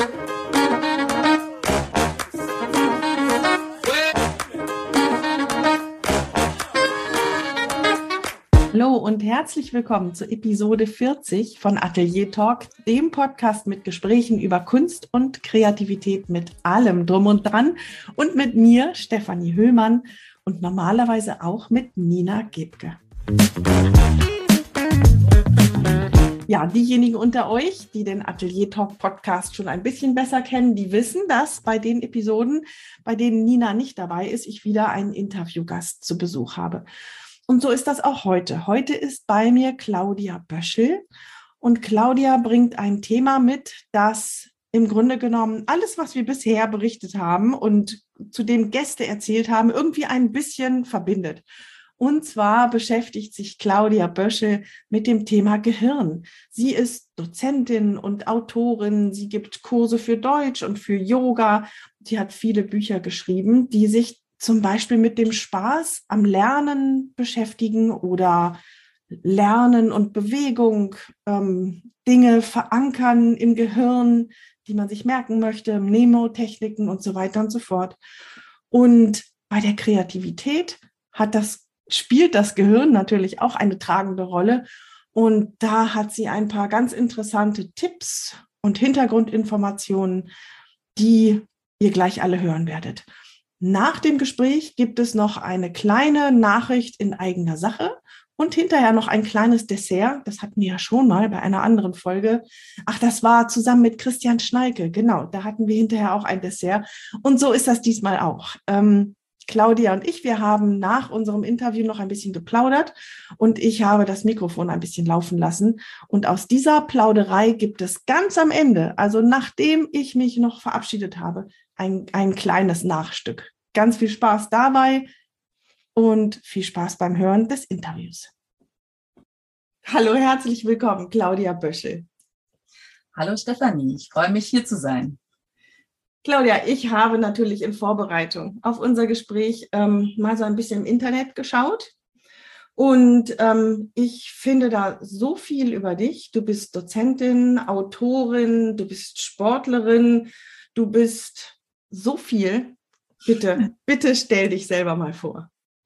Hallo und herzlich willkommen zur Episode 40 von Atelier Talk, dem Podcast mit Gesprächen über Kunst und Kreativität mit allem drum und dran und mit mir, Stefanie Höhmann, und normalerweise auch mit Nina Gebke. Ja, diejenigen unter euch, die den Atelier Talk Podcast schon ein bisschen besser kennen, die wissen, dass bei den Episoden, bei denen Nina nicht dabei ist, ich wieder einen Interviewgast zu Besuch habe. Und so ist das auch heute. Heute ist bei mir Claudia Böschel und Claudia bringt ein Thema mit, das im Grunde genommen alles, was wir bisher berichtet haben und zu dem Gäste erzählt haben, irgendwie ein bisschen verbindet. Und zwar beschäftigt sich Claudia Böschel mit dem Thema Gehirn. Sie ist Dozentin und Autorin. Sie gibt Kurse für Deutsch und für Yoga. Sie hat viele Bücher geschrieben, die sich zum Beispiel mit dem Spaß am Lernen beschäftigen oder Lernen und Bewegung, Dinge verankern im Gehirn, die man sich merken möchte, Mnemotechniken und so weiter und so fort. Und bei der Kreativität spielt das Gehirn natürlich auch eine tragende Rolle. Und da hat sie ein paar ganz interessante Tipps und Hintergrundinformationen, die ihr gleich alle hören werdet. Nach dem Gespräch gibt es noch eine kleine Nachricht in eigener Sache und hinterher noch ein kleines Dessert. Das hatten wir ja schon mal bei einer anderen Folge. Ach, das war zusammen mit Christian Schnalke. Genau, da hatten wir hinterher auch ein Dessert. Und so ist das diesmal auch. Claudia und ich, wir haben nach unserem Interview noch ein bisschen geplaudert und ich habe das Mikrofon ein bisschen laufen lassen. Und aus dieser Plauderei gibt es ganz am Ende, also nachdem ich mich noch verabschiedet habe, ein kleines Nachstück. Ganz viel Spaß dabei und viel Spaß beim Hören des Interviews. Hallo, herzlich willkommen, Claudia Böschel. Hallo Stefanie, ich freue mich, hier zu sein. Claudia, ich habe natürlich in Vorbereitung auf unser Gespräch mal so ein bisschen im Internet geschaut und ich finde da so viel über dich. Du bist Dozentin, Autorin, du bist Sportlerin, du bist so viel. Bitte stell dich selber mal vor.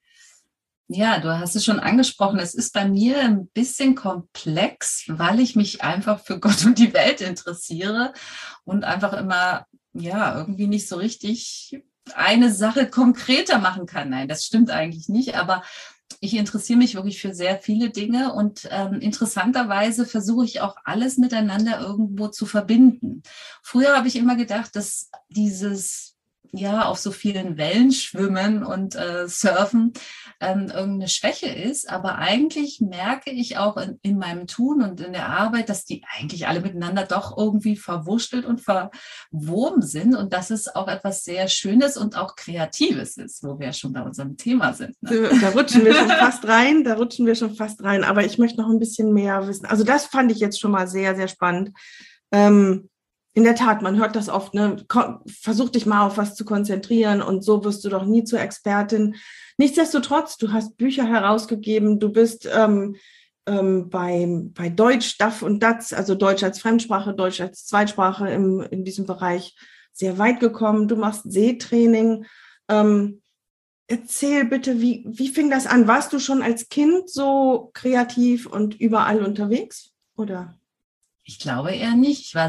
Ja, du hast es schon angesprochen. Es ist bei mir ein bisschen komplex, weil ich mich einfach für Gott und die Welt interessiere und einfach immer, ja, irgendwie nicht so richtig eine Sache konkreter machen kann. Nein, das stimmt eigentlich nicht, aber ich interessiere mich wirklich für sehr viele Dinge und interessanterweise versuche ich auch alles miteinander irgendwo zu verbinden. Früher habe ich immer gedacht, dass dieses auf so vielen Wellen schwimmen und surfen irgendeine Schwäche ist. Aber eigentlich merke ich auch in meinem Tun und in der Arbeit, dass die eigentlich alle miteinander doch irgendwie verwurschtelt und verwoben sind und dass es auch etwas sehr Schönes und auch Kreatives ist, wo wir schon bei unserem Thema sind. Ne? Da rutschen wir schon fast rein. Aber ich möchte noch ein bisschen mehr wissen. Also das fand ich jetzt schon mal sehr, sehr spannend. In der Tat, man hört das oft, ne? Versuch dich mal auf was zu konzentrieren und so wirst du doch nie zur Expertin. Nichtsdestotrotz, du hast Bücher herausgegeben, du bist bei Deutsch, DAF und DATS, also Deutsch als Fremdsprache, Deutsch als Zweitsprache in diesem Bereich sehr weit gekommen. Du machst Seetraining. Erzähl bitte, wie fing das an? Warst du schon als Kind so kreativ und überall unterwegs, oder? Ich glaube eher nicht. Ich war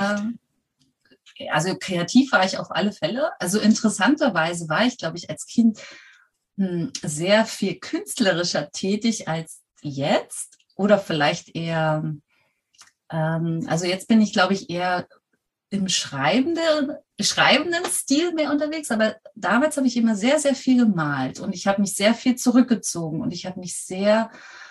also kreativ war ich auf alle Fälle. Also interessanterweise war ich, glaube ich, als Kind sehr viel künstlerischer tätig als jetzt. Oder vielleicht eher, also jetzt bin ich, glaube ich, eher im schreibenden Stil mehr unterwegs. Aber damals habe ich immer sehr, sehr viel gemalt und ich habe mich sehr viel zurückgezogen und ich habe mich sehr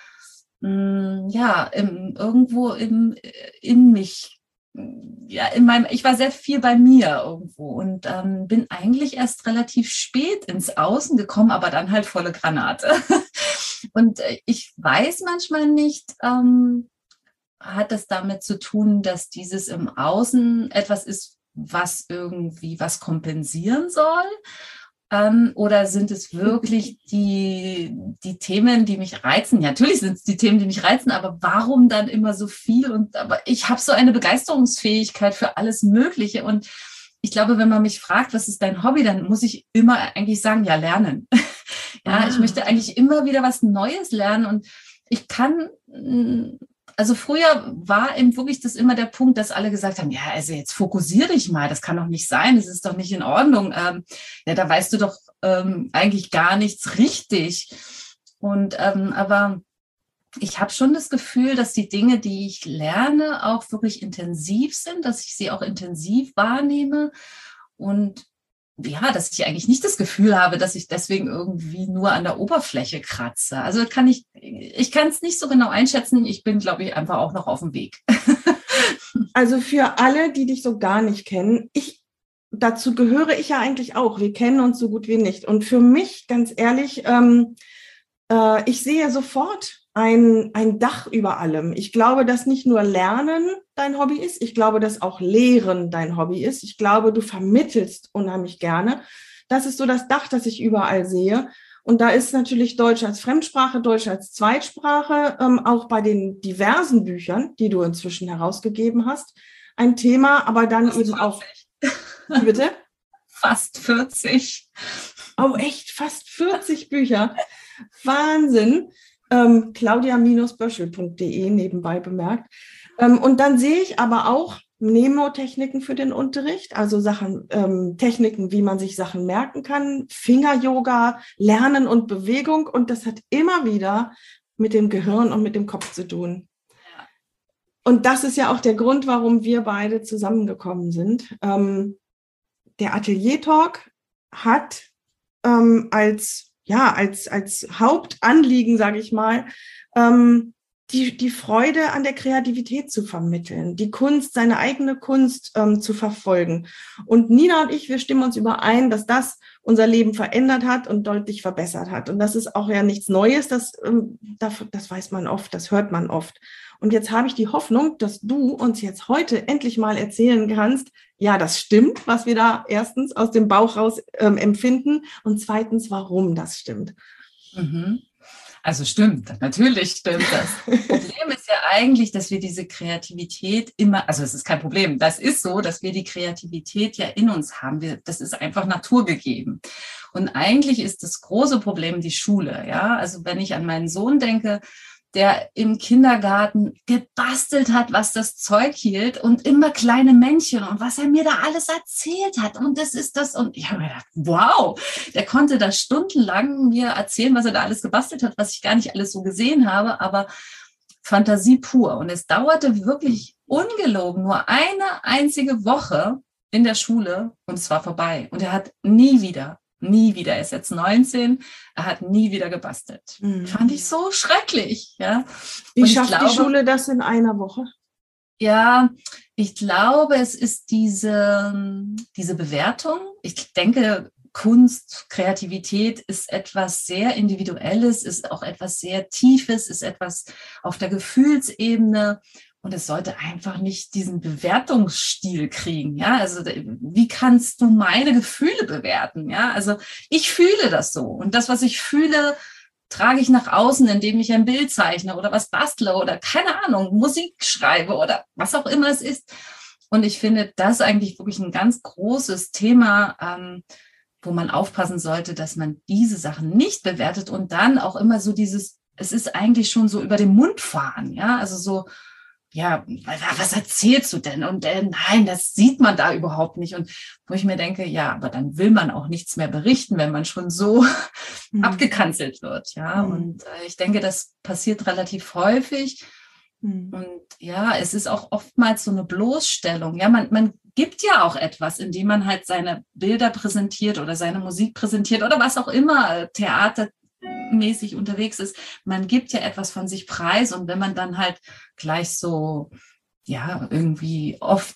irgendwo in mich, ich war sehr viel bei mir irgendwo und bin eigentlich erst relativ spät ins Außen gekommen, aber dann halt volle Granate. Und ich weiß manchmal nicht, hat das damit zu tun, dass dieses im Außen etwas ist, was irgendwie was kompensieren soll? Oder sind es wirklich die Themen, die mich reizen? Ja, natürlich sind es die Themen, die mich reizen, aber warum dann immer so viel? Aber ich habe so eine Begeisterungsfähigkeit für alles Mögliche. Und ich glaube, wenn man mich fragt, was ist dein Hobby, dann muss ich immer eigentlich sagen, ja, lernen. Ja, ich möchte eigentlich immer wieder was Neues lernen. Und ich kann... Also früher war eben wirklich das immer der Punkt, dass alle gesagt haben, ja, also jetzt fokussiere dich mal, das kann doch nicht sein, das ist doch nicht in Ordnung. Ja, da weißt du doch eigentlich gar nichts richtig. Und aber ich habe schon das Gefühl, dass die Dinge, die ich lerne, auch wirklich intensiv sind, dass ich sie auch intensiv wahrnehme und ja, dass ich eigentlich nicht das Gefühl habe, dass ich deswegen irgendwie nur an der Oberfläche kratze. Also ich kann es nicht so genau einschätzen. Ich bin, glaube ich, einfach auch noch auf dem Weg. Also für alle, die dich so gar nicht kennen, dazu gehöre ich ja eigentlich auch. Wir kennen uns so gut wie nicht. Und für mich, ganz ehrlich, ich sehe sofort ein Dach über allem. Ich glaube, dass nicht nur Lernen dein Hobby ist, ich glaube, dass auch Lehren dein Hobby ist. Ich glaube, du vermittelst unheimlich gerne. Das ist so das Dach, das ich überall sehe. Und da ist natürlich Deutsch als Fremdsprache, Deutsch als Zweitsprache, auch bei den diversen Büchern, die du inzwischen herausgegeben hast, ein Thema, aber dann fast eben 40. Auch... Wie bitte? Fast 40. Oh, echt? Fast 40 Bücher. Wahnsinn. Claudia-böschel.de nebenbei bemerkt. Und dann sehe ich aber auch Mnemotechniken für den Unterricht, also Techniken, wie man sich Sachen merken kann, Finger-Yoga, Lernen und Bewegung. Und das hat immer wieder mit dem Gehirn und mit dem Kopf zu tun. Und das ist ja auch der Grund, warum wir beide zusammengekommen sind. Der Atelier-Talk hat als Hauptanliegen, sage ich mal, die Freude an der Kreativität zu vermitteln, die Kunst, seine eigene Kunst zu verfolgen. Und Nina und ich, wir stimmen uns überein, dass das unser Leben verändert hat und deutlich verbessert hat. Und das ist auch ja nichts Neues, das weiß man oft, das hört man oft. Und jetzt habe ich die Hoffnung, dass du uns jetzt heute endlich mal erzählen kannst, ja, das stimmt, was wir da erstens aus dem Bauch raus empfinden und zweitens, warum das stimmt. Also stimmt, natürlich stimmt das. Problem ist ja eigentlich, dass wir diese Kreativität immer, also es ist kein Problem, das ist so, dass wir die Kreativität ja in uns haben. Das ist einfach naturgegeben. Und eigentlich ist das große Problem die Schule. Ja, also wenn ich an meinen Sohn denke, der im Kindergarten gebastelt hat, was das Zeug hielt und immer kleine Männchen und was er mir da alles erzählt hat. Und das ist das. Und ich habe mir gedacht, wow, der konnte da stundenlang mir erzählen, was er da alles gebastelt hat, was ich gar nicht alles so gesehen habe, aber Fantasie pur. Und es dauerte wirklich ungelogen nur eine einzige Woche in der Schule und es war vorbei. Und er hat nie wieder, er ist jetzt 19, er hat nie wieder gebastelt. Fand ich so schrecklich. Ja. Wie schafft die Schule das in einer Woche? Ja, ich glaube, es ist diese Bewertung. Ich denke, Kunst, Kreativität ist etwas sehr Individuelles, ist auch etwas sehr Tiefes, ist etwas auf der Gefühlsebene. Und es sollte einfach nicht diesen Bewertungsstil kriegen, ja. Also wie kannst du meine Gefühle bewerten, ja? Also ich fühle das so und das, was ich fühle, trage ich nach außen, indem ich ein Bild zeichne oder was bastle oder keine Ahnung, Musik schreibe oder was auch immer es ist. Und ich finde das eigentlich wirklich ein ganz großes Thema, wo man aufpassen sollte, dass man diese Sachen nicht bewertet und dann auch immer so es ist eigentlich schon so über den Mund fahren, ja, also so, ja, was erzählst du denn? Und nein, das sieht man da überhaupt nicht. Und wo ich mir denke, ja, aber dann will man auch nichts mehr berichten, wenn man schon so abgekanzelt wird. Ja, und ich denke, das passiert relativ häufig. Und ja, es ist auch oftmals so eine Bloßstellung. Ja, man gibt ja auch etwas, indem man halt seine Bilder präsentiert oder seine Musik präsentiert oder was auch immer, theatermäßig unterwegs ist. Man gibt ja etwas von sich preis und wenn man dann halt gleich so, ja, irgendwie oft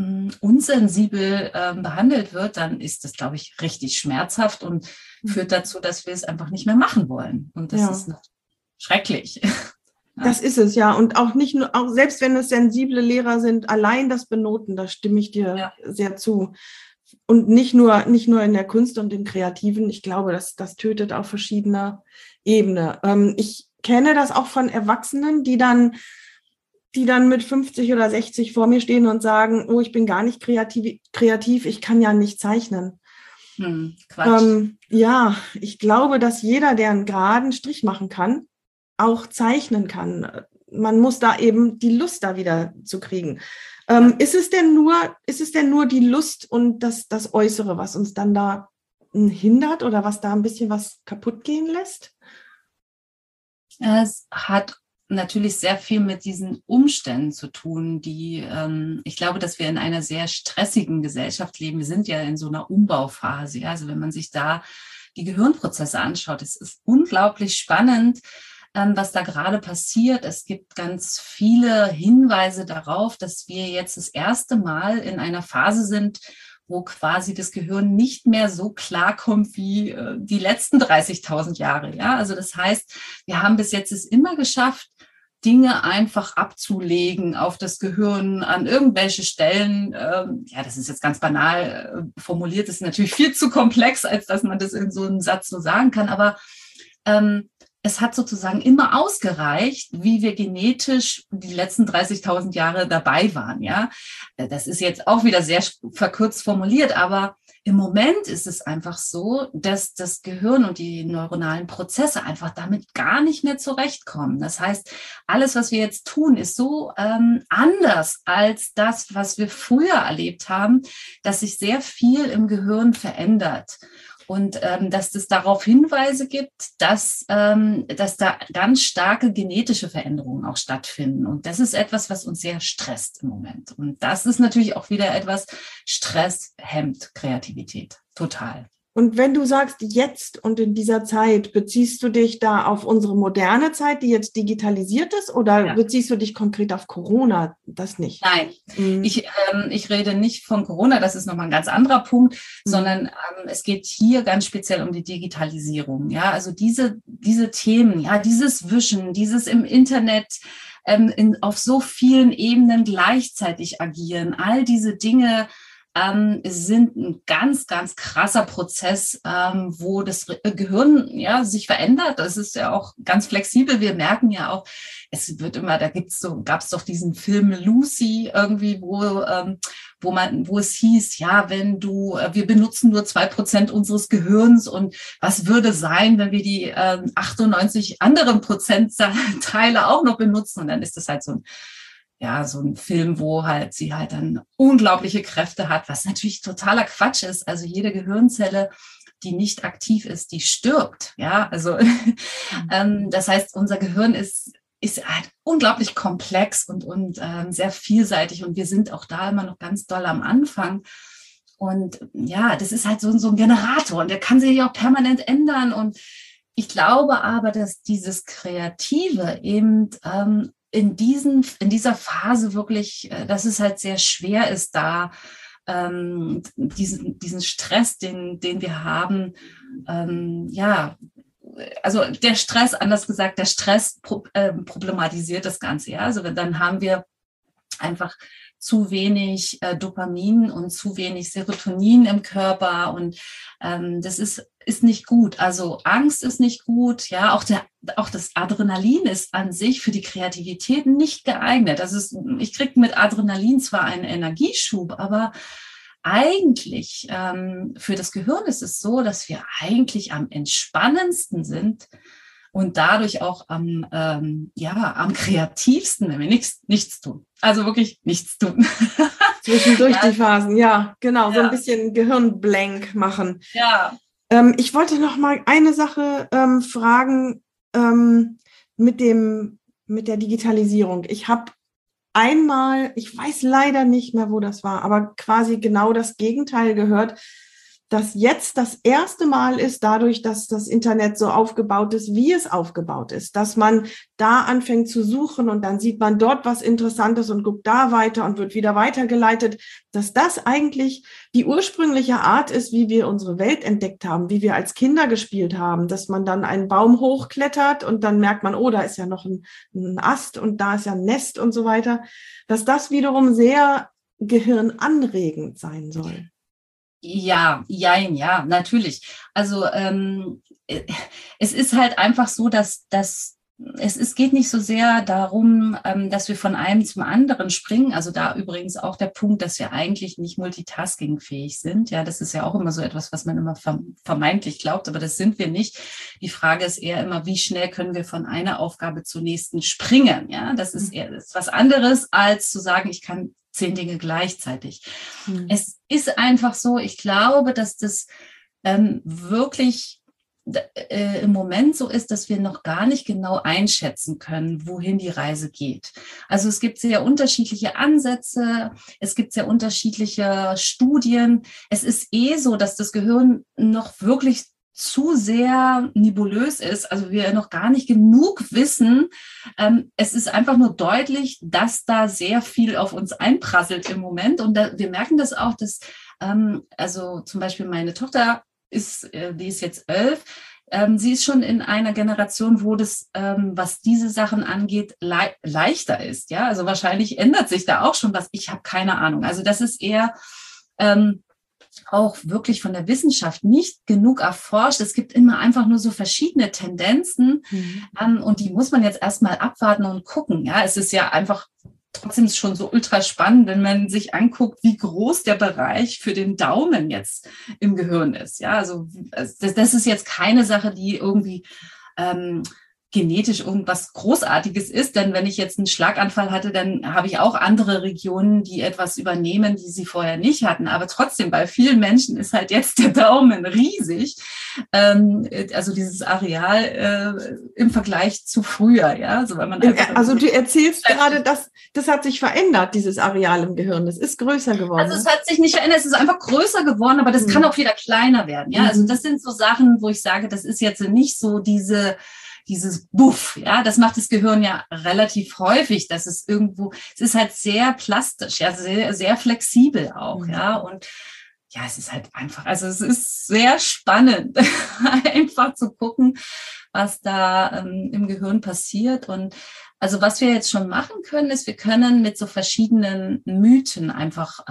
unsensibel behandelt wird, dann ist das, glaube ich, richtig schmerzhaft und führt dazu, dass wir es einfach nicht mehr machen wollen. Und das ist schrecklich. Das ist es, ja. Und auch nicht nur, auch selbst wenn es sensible Lehrer sind, allein das Benoten, da stimme ich dir sehr zu, Und nicht nur in der Kunst und im Kreativen. Ich glaube, das tötet auf verschiedener Ebene. Ich kenne das auch von Erwachsenen, die dann mit 50 oder 60 vor mir stehen und sagen, oh, ich bin gar nicht kreativ, ich kann ja nicht zeichnen. Quatsch. Ja, ich glaube, dass jeder, der einen geraden Strich machen kann, auch zeichnen kann. Man muss da eben die Lust da wieder zu kriegen. Ist es denn nur die Lust und das Äußere, was uns dann da hindert oder was da ein bisschen was kaputt gehen lässt? Es hat natürlich sehr viel mit diesen Umständen zu tun, die, ich glaube, dass wir in einer sehr stressigen Gesellschaft leben. Wir sind ja in so einer Umbauphase. Ja? Also wenn man sich da die Gehirnprozesse anschaut, es ist unglaublich spannend, was da gerade passiert. Es gibt ganz viele Hinweise darauf, dass wir jetzt das erste Mal in einer Phase sind, wo quasi das Gehirn nicht mehr so klarkommt wie die letzten 30.000 Jahre. Ja, also das heißt, wir haben bis jetzt es immer geschafft, Dinge einfach abzulegen auf das Gehirn an irgendwelche Stellen. Ja, das ist jetzt ganz banal formuliert, das ist natürlich viel zu komplex, als dass man das in so einem Satz so sagen kann, aber es hat sozusagen immer ausgereicht, wie wir genetisch die letzten 30.000 Jahre dabei waren. Ja, das ist jetzt auch wieder sehr verkürzt formuliert, aber im Moment ist es einfach so, dass das Gehirn und die neuronalen Prozesse einfach damit gar nicht mehr zurechtkommen. Das heißt, alles, was wir jetzt tun, ist so anders als das, was wir früher erlebt haben, dass sich sehr viel im Gehirn verändert. Und dass es darauf Hinweise gibt, dass da ganz starke genetische Veränderungen auch stattfinden. Und das ist etwas, was uns sehr stresst im Moment. Und das ist natürlich auch wieder etwas, Stress hemmt Kreativität total. Und wenn du sagst jetzt und in dieser Zeit, beziehst du dich da auf unsere moderne Zeit, die jetzt digitalisiert ist, oder beziehst du dich konkret auf Corona? Das nicht. Nein, ich rede nicht von Corona, das ist nochmal ein ganz anderer Punkt, sondern es geht hier ganz speziell um die Digitalisierung. Ja, also diese Themen, ja, dieses Wischen, dieses im Internet auf so vielen Ebenen gleichzeitig agieren, all diese Dinge sind ein ganz, ganz krasser Prozess, wo das Gehirn ja sich verändert. Das ist ja auch ganz flexibel. Wir merken ja auch, es wird immer, gab es doch diesen Film Lucy irgendwie, wo es hieß, ja, wir benutzen nur 2% unseres Gehirns und was würde sein, wenn wir die 98 anderen Prozentteile auch noch benutzen? Und dann ist das halt so ein Film, wo halt sie halt dann unglaubliche Kräfte hat, was natürlich totaler Quatsch ist. Also jede Gehirnzelle, die nicht aktiv ist, die stirbt. Ja, also das heißt, unser Gehirn ist halt unglaublich komplex und sehr vielseitig und wir sind auch da immer noch ganz doll am Anfang. Und ja, das ist halt so ein Generator und der kann sich auch permanent ändern. Und ich glaube aber, dass dieses Kreative eben in dieser Phase wirklich, dass es halt sehr schwer ist, da diesen Stress, den wir haben, also der Stress, anders gesagt, der Stress problematisiert das Ganze. Ja? Also dann haben wir einfach zu wenig Dopamin und zu wenig Serotonin im Körper und das ist nicht gut. Also Angst ist nicht gut, ja, auch das Adrenalin ist an sich für die Kreativität nicht geeignet. Ich kriege mit Adrenalin zwar einen Energieschub, aber eigentlich für das Gehirn ist es so, dass wir eigentlich am entspannendsten sind und dadurch auch am kreativsten, wenn wir nichts tun. Also wirklich nichts tun. Zwischendurch die Phasen, ja, genau, so ein bisschen Gehirnblank machen. Ja. Ich wollte noch mal eine Sache fragen mit der Digitalisierung. Ich habe einmal, ich weiß leider nicht mehr, wo das war, aber quasi genau das Gegenteil gehört, dass jetzt das erste Mal ist, dadurch, dass das Internet so aufgebaut ist, wie es aufgebaut ist, dass man da anfängt zu suchen und dann sieht man dort was Interessantes und guckt da weiter und wird wieder weitergeleitet, dass das eigentlich die ursprüngliche Art ist, wie wir unsere Welt entdeckt haben, wie wir als Kinder gespielt haben, dass man dann einen Baum hochklettert und dann merkt man, oh, da ist ja noch ein Ast und da ist ja ein Nest und so weiter, dass das wiederum sehr gehirnanregend sein soll. Ja, jein, ja, natürlich. Also es ist halt einfach so, dass es geht nicht so sehr darum, dass wir von einem zum anderen springen. Also da übrigens auch der Punkt, dass wir eigentlich nicht multitaskingfähig sind. Ja, das ist ja auch immer so etwas, was man immer vermeintlich glaubt, aber das sind wir nicht. Die Frage ist eher immer, wie schnell können wir von einer Aufgabe zur nächsten springen? Ja, das ist was anderes, als zu sagen, ich kann 10 Dinge gleichzeitig. Es ist einfach so, ich glaube, dass das wirklich im Moment so ist, dass wir noch gar nicht genau einschätzen können, wohin die Reise geht. Also es gibt sehr unterschiedliche Ansätze, es gibt sehr unterschiedliche Studien. Es ist so, dass das Gehirn noch wirklich zu sehr nebulös ist, also wir noch gar nicht genug wissen. Es ist einfach nur deutlich, dass da sehr viel auf uns einprasselt im Moment. Und wir merken das auch, dass also zum Beispiel meine Tochter die ist jetzt 11. Sie ist schon in einer Generation, wo das, was diese Sachen angeht, leichter ist. Ja, also wahrscheinlich ändert sich da auch schon was. Ich habe keine Ahnung. Also das ist eher auch wirklich von der Wissenschaft nicht genug erforscht. Es gibt immer einfach nur so verschiedene Tendenzen und die muss man jetzt erstmal abwarten und gucken. Ja, es ist ja einfach trotzdem schon so ultra spannend, wenn man sich anguckt, wie groß der Bereich für den Daumen jetzt im Gehirn ist. Ja, also das ist jetzt keine Sache, die irgendwie genetisch irgendwas Großartiges ist, denn wenn ich jetzt einen Schlaganfall hatte, dann habe ich auch andere Regionen, die etwas übernehmen, die sie vorher nicht hatten. Aber trotzdem, bei vielen Menschen ist halt jetzt der Daumen riesig, also dieses Areal im Vergleich zu früher, ja. Also, weil man also du erzählst gerade, dass das hat sich verändert, dieses Areal im Gehirn. Das ist größer geworden. Also es hat sich nicht verändert, es ist einfach größer geworden, aber das kann auch wieder kleiner werden. Ja, also das sind so Sachen, wo ich sage, das ist jetzt nicht so dieses Buff, ja, das macht das Gehirn ja relativ häufig, dass es irgendwo, es ist halt sehr plastisch, ja, sehr, sehr flexibel auch, ja, und ja, es ist halt einfach, also es ist sehr spannend, einfach zu gucken, was da im Gehirn passiert. Und also was wir jetzt schon machen können, ist, wir können mit so verschiedenen Mythen einfach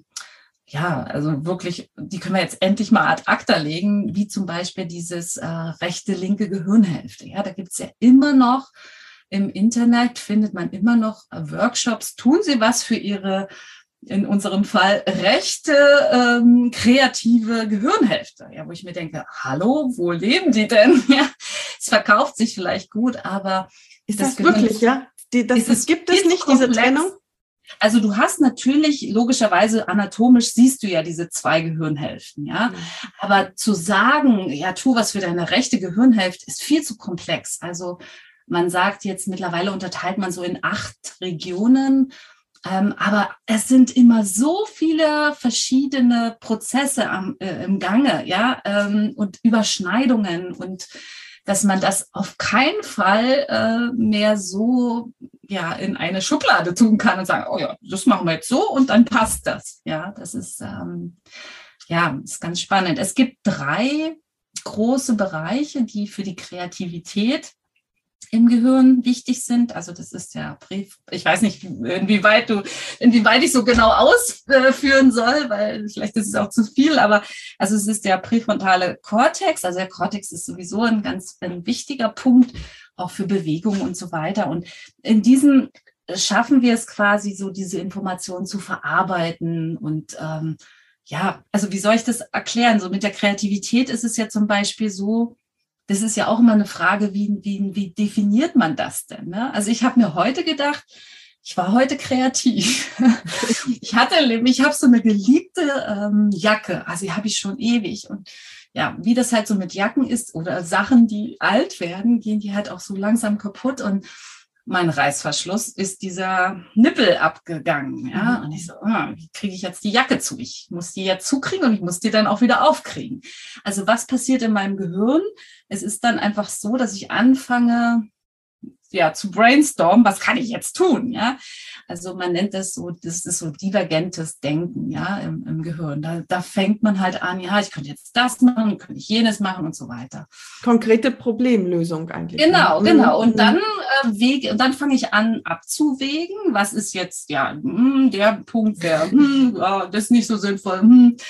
ja, also wirklich, die können wir jetzt endlich mal ad acta legen, wie zum Beispiel dieses rechte, linke Gehirnhälfte. Ja, da gibt es ja immer noch im Internet, findet man immer noch Workshops. Tun Sie was für Ihre, in unserem Fall, rechte, kreative Gehirnhälfte. Ja, wo ich mir denke, hallo, wo leben die denn? Ja, es verkauft sich vielleicht gut, aber ist das wirklich, ja? Gibt es nicht, diese Trennung? Also du hast natürlich, logischerweise anatomisch siehst du ja diese 2 Gehirnhälften, ja. Aber zu sagen, ja, tu was für deine rechte Gehirnhälfte, ist viel zu komplex. Also man sagt jetzt, mittlerweile unterteilt man so in 8 Regionen, aber es sind immer so viele verschiedene Prozesse im Gange, ja, und Überschneidungen, und dass man das auf keinen Fall mehr so ja in eine Schublade tun kann und sagen, oh ja, das machen wir jetzt so und dann passt das. Ja, das ist ist ganz spannend. Es gibt 3 große Bereiche, die für die Kreativität im Gehirn wichtig sind. Also das ist der ich weiß nicht, inwieweit ich so genau ausführen soll, weil vielleicht ist es auch zu viel, aber also es ist der präfrontale Kortex. Also der Kortex ist sowieso ein wichtiger Punkt, auch für Bewegung und so weiter. Und in diesem schaffen wir es quasi so, diese Informationen zu verarbeiten. Und ja, also wie soll ich das erklären? So mit der Kreativität ist es ja zum Beispiel so, das ist ja auch immer eine Frage, wie definiert man das denn? Ne? Also ich habe mir heute gedacht, ich war heute kreativ. Ich habe so eine geliebte Jacke, also die habe ich schon ewig. Und ja, wie das halt so mit Jacken ist oder Sachen, die alt werden, gehen die halt auch so langsam kaputt. Und mein Reißverschluss ist dieser Nippel abgegangen. Ja? Und ich so, wie kriege ich jetzt die Jacke zu? Ich muss die jetzt zukriegen und ich muss die dann auch wieder aufkriegen. Also was passiert in meinem Gehirn? Es ist dann einfach so, dass ich anfange, ja, zu brainstormen, was kann ich jetzt tun? Ja, also man nennt das so, das ist so divergentes Denken, ja, im Gehirn. Da fängt man halt an, ja, ich könnte jetzt das machen, könnte ich jenes machen und so weiter. Konkrete Problemlösung eigentlich. Genau. Und dann fange ich an abzuwägen, was ist jetzt, ja, der Punkt, das ist nicht so sinnvoll.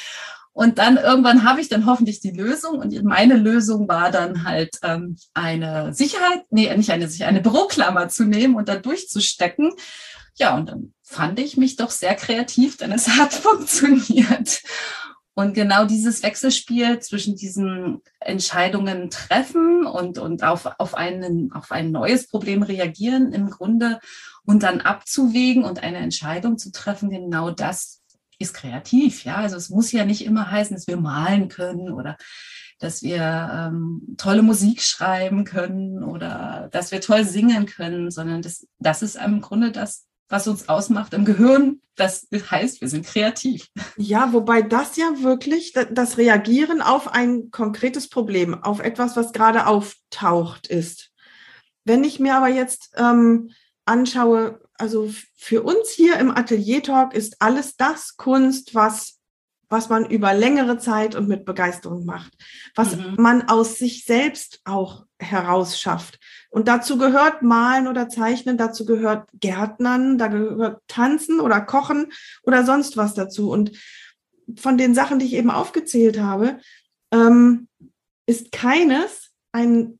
Und dann irgendwann habe ich dann hoffentlich die Lösung. Und meine Lösung war dann halt eine eine Büroklammer zu nehmen und da durchzustecken. Ja, und dann fand ich mich doch sehr kreativ, denn es hat funktioniert. Und genau dieses Wechselspiel zwischen diesen Entscheidungen treffen und auf ein neues Problem reagieren im Grunde und dann abzuwägen und eine Entscheidung zu treffen, genau das ist kreativ. Ja, also es muss ja nicht immer heißen, dass wir malen können oder dass wir tolle Musik schreiben können oder dass wir toll singen können, sondern das ist im Grunde das, was uns ausmacht im Gehirn. Das heißt, wir sind kreativ. Ja, wobei das ja wirklich das Reagieren auf ein konkretes Problem, auf etwas, was gerade auftaucht ist. Wenn ich mir aber jetzt anschaue, also für uns hier im Atelier Talk ist alles das Kunst, was man über längere Zeit und mit Begeisterung macht, was man aus sich selbst auch herausschafft. Und dazu gehört Malen oder Zeichnen, dazu gehört Gärtnern, da gehört Tanzen oder Kochen oder sonst was dazu. Und von den Sachen, die ich eben aufgezählt habe, ist keines ein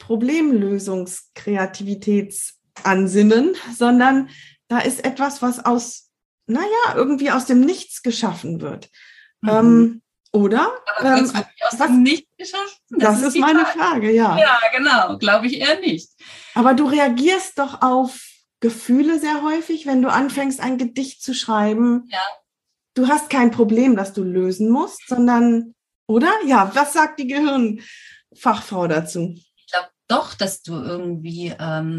Problemlösungskreativitätsansinnen, sondern da ist etwas, was irgendwie aus dem Nichts geschaffen wird. Oder? Aber wird es wirklich aus dem Nichts geschaffen? Das ist meine Frage, ja. Ja, genau, glaube ich eher nicht. Aber du reagierst doch auf Gefühle sehr häufig, wenn du anfängst, ein Gedicht zu schreiben. Ja. Du hast kein Problem, das du lösen musst, sondern, oder? Ja, was sagt die Gehirnfachfrau dazu? Ich glaube doch, dass du irgendwie,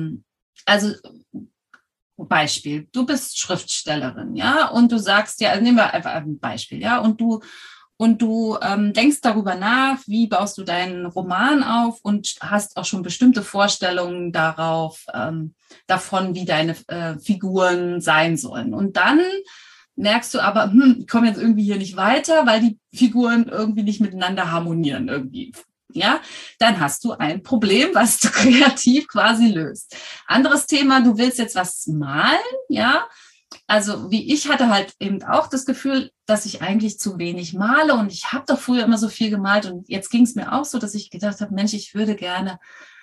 Beispiel, du bist Schriftstellerin, ja, und du sagst ja, also nehmen wir einfach ein Beispiel, ja, und du denkst darüber nach, wie baust du deinen Roman auf und hast auch schon bestimmte Vorstellungen davon, wie deine Figuren sein sollen. Und dann merkst du aber, ich komme jetzt irgendwie hier nicht weiter, weil die Figuren irgendwie nicht miteinander harmonieren irgendwie. Ja, dann hast du ein Problem, was du kreativ quasi löst. Anderes Thema, du willst jetzt was malen, ja. Also wie ich hatte halt eben auch das Gefühl, dass ich eigentlich zu wenig male und ich habe doch früher immer so viel gemalt und jetzt ging es mir auch so, dass ich gedacht habe, Mensch, ich würde gerne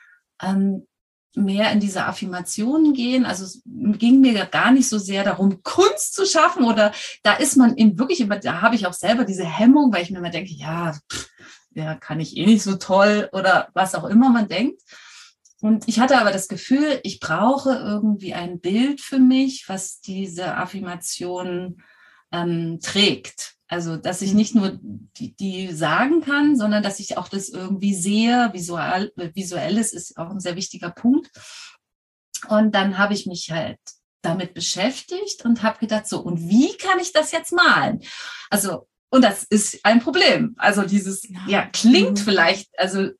mehr in diese Affirmationen gehen. Also es ging mir gar nicht so sehr darum, Kunst zu schaffen oder da ist man eben wirklich immer, da habe ich auch selber diese Hemmung, weil ich mir immer denke, ja, kann ich eh nicht so toll oder was auch immer man denkt. Und ich hatte aber das Gefühl, ich brauche irgendwie ein Bild für mich, was diese Affirmation trägt. Also, dass ich nicht nur die sagen kann, sondern dass ich auch das irgendwie sehe. Visuelles ist auch ein sehr wichtiger Punkt. Und dann habe ich mich halt damit beschäftigt und habe gedacht, so, und wie kann ich das jetzt malen? Also, und das ist ein Problem. Also dieses, klingt vielleicht, also,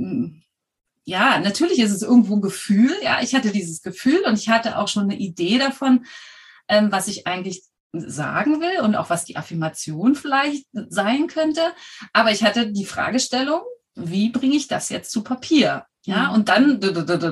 ja, natürlich ist es irgendwo ein Gefühl. Ja, ich hatte dieses Gefühl und ich hatte auch schon eine Idee davon, was ich eigentlich sagen will und auch was die Affirmation vielleicht sein könnte. Aber ich hatte die Fragestellung, wie bringe ich das jetzt zu Papier? Ja, und dann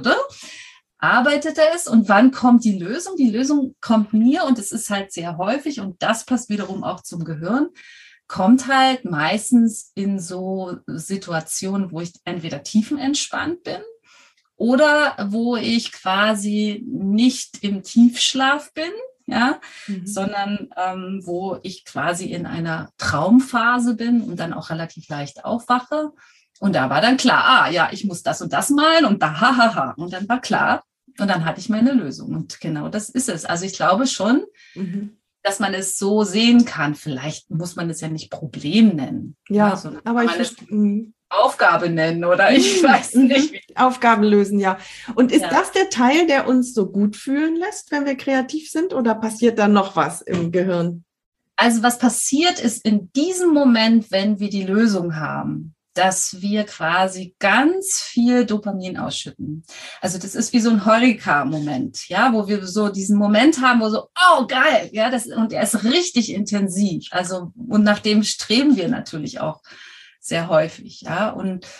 arbeitete es und wann kommt die Lösung? Die Lösung kommt mir und es ist halt sehr häufig und das passt wiederum auch zum Gehirn, kommt halt meistens in so Situationen, wo ich entweder tiefenentspannt bin oder wo ich quasi nicht im Tiefschlaf bin, ja, sondern wo ich quasi in einer Traumphase bin und dann auch relativ leicht aufwache. Und da war dann klar, ich muss das und das malen und da, und dann war klar und dann hatte ich meine Lösung und genau das ist es. Also ich glaube schon, dass man es so sehen kann. Vielleicht muss man es ja nicht Problem nennen. Ja, aber ich Aufgabe nennen oder ich weiß nicht. Aufgaben lösen, ja. Und ist das der Teil, der uns so gut fühlen lässt, wenn wir kreativ sind oder passiert da noch was im Gehirn? Also was passiert ist in diesem Moment, wenn wir die Lösung haben, dass wir quasi ganz viel Dopamin ausschütten. Also das ist wie so ein Heureka-Moment, ja, wo wir so diesen Moment haben, wo so, oh geil, ja, und er ist richtig intensiv. Also und nach dem streben wir natürlich auch sehr häufig, ja. Und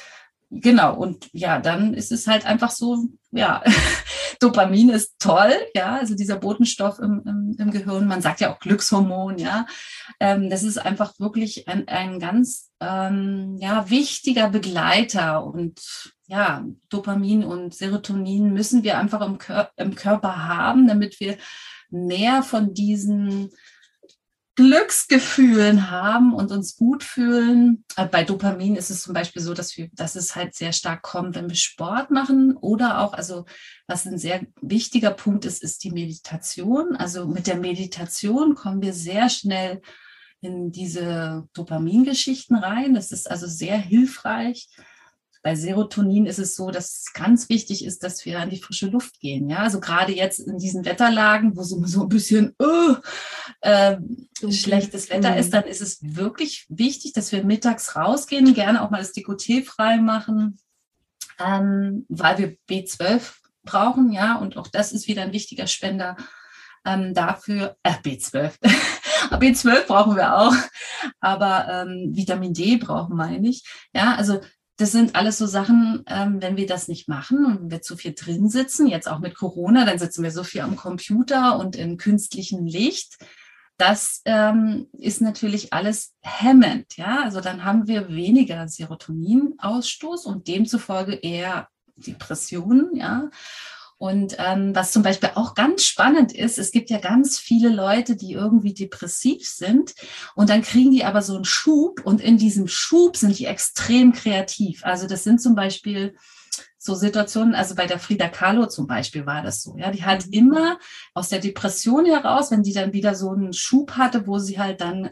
genau, und ja, dann ist es halt einfach so, ja, Dopamin ist toll, ja, also dieser Botenstoff im Gehirn, man sagt ja auch Glückshormon, ja, das ist einfach wirklich ein ganz wichtiger Begleiter und ja, Dopamin und Serotonin müssen wir einfach im Körper haben, damit wir mehr von diesen Glücksgefühlen haben und uns gut fühlen. Bei Dopamin ist es zum Beispiel so, dass es halt sehr stark kommt, wenn wir Sport machen oder auch, also was ein sehr wichtiger Punkt ist, ist die Meditation. Also mit der Meditation kommen wir sehr schnell in diese Dopamingeschichten rein. Das ist also sehr hilfreich. Bei Serotonin ist es so, dass es ganz wichtig ist, dass wir an die frische Luft gehen. Ja, also gerade jetzt in diesen Wetterlagen, wo so ein bisschen schlechtes Wetter ist, dann ist es wirklich wichtig, dass wir mittags rausgehen, gerne auch mal das Dekolleté frei machen, weil wir B12 brauchen. Ja, und auch das ist wieder ein wichtiger Spender dafür. B12. B12 brauchen wir auch, aber Vitamin D brauchen wir nicht. Ja, also das sind alles so Sachen, wenn wir das nicht machen und wenn wir zu viel drin sitzen, jetzt auch mit Corona, dann sitzen wir so viel am Computer und in künstlichem Licht. Das ist natürlich alles hemmend, ja. Also dann haben wir weniger Serotoninausstoß und demzufolge eher Depressionen, ja. Und was zum Beispiel auch ganz spannend ist, es gibt ja ganz viele Leute, die irgendwie depressiv sind und dann kriegen die aber so einen Schub und in diesem Schub sind die extrem kreativ. Also das sind zum Beispiel so Situationen, also bei der Frida Kahlo zum Beispiel war das so, ja, die hat immer aus der Depression heraus, wenn die dann wieder so einen Schub hatte, wo sie halt dann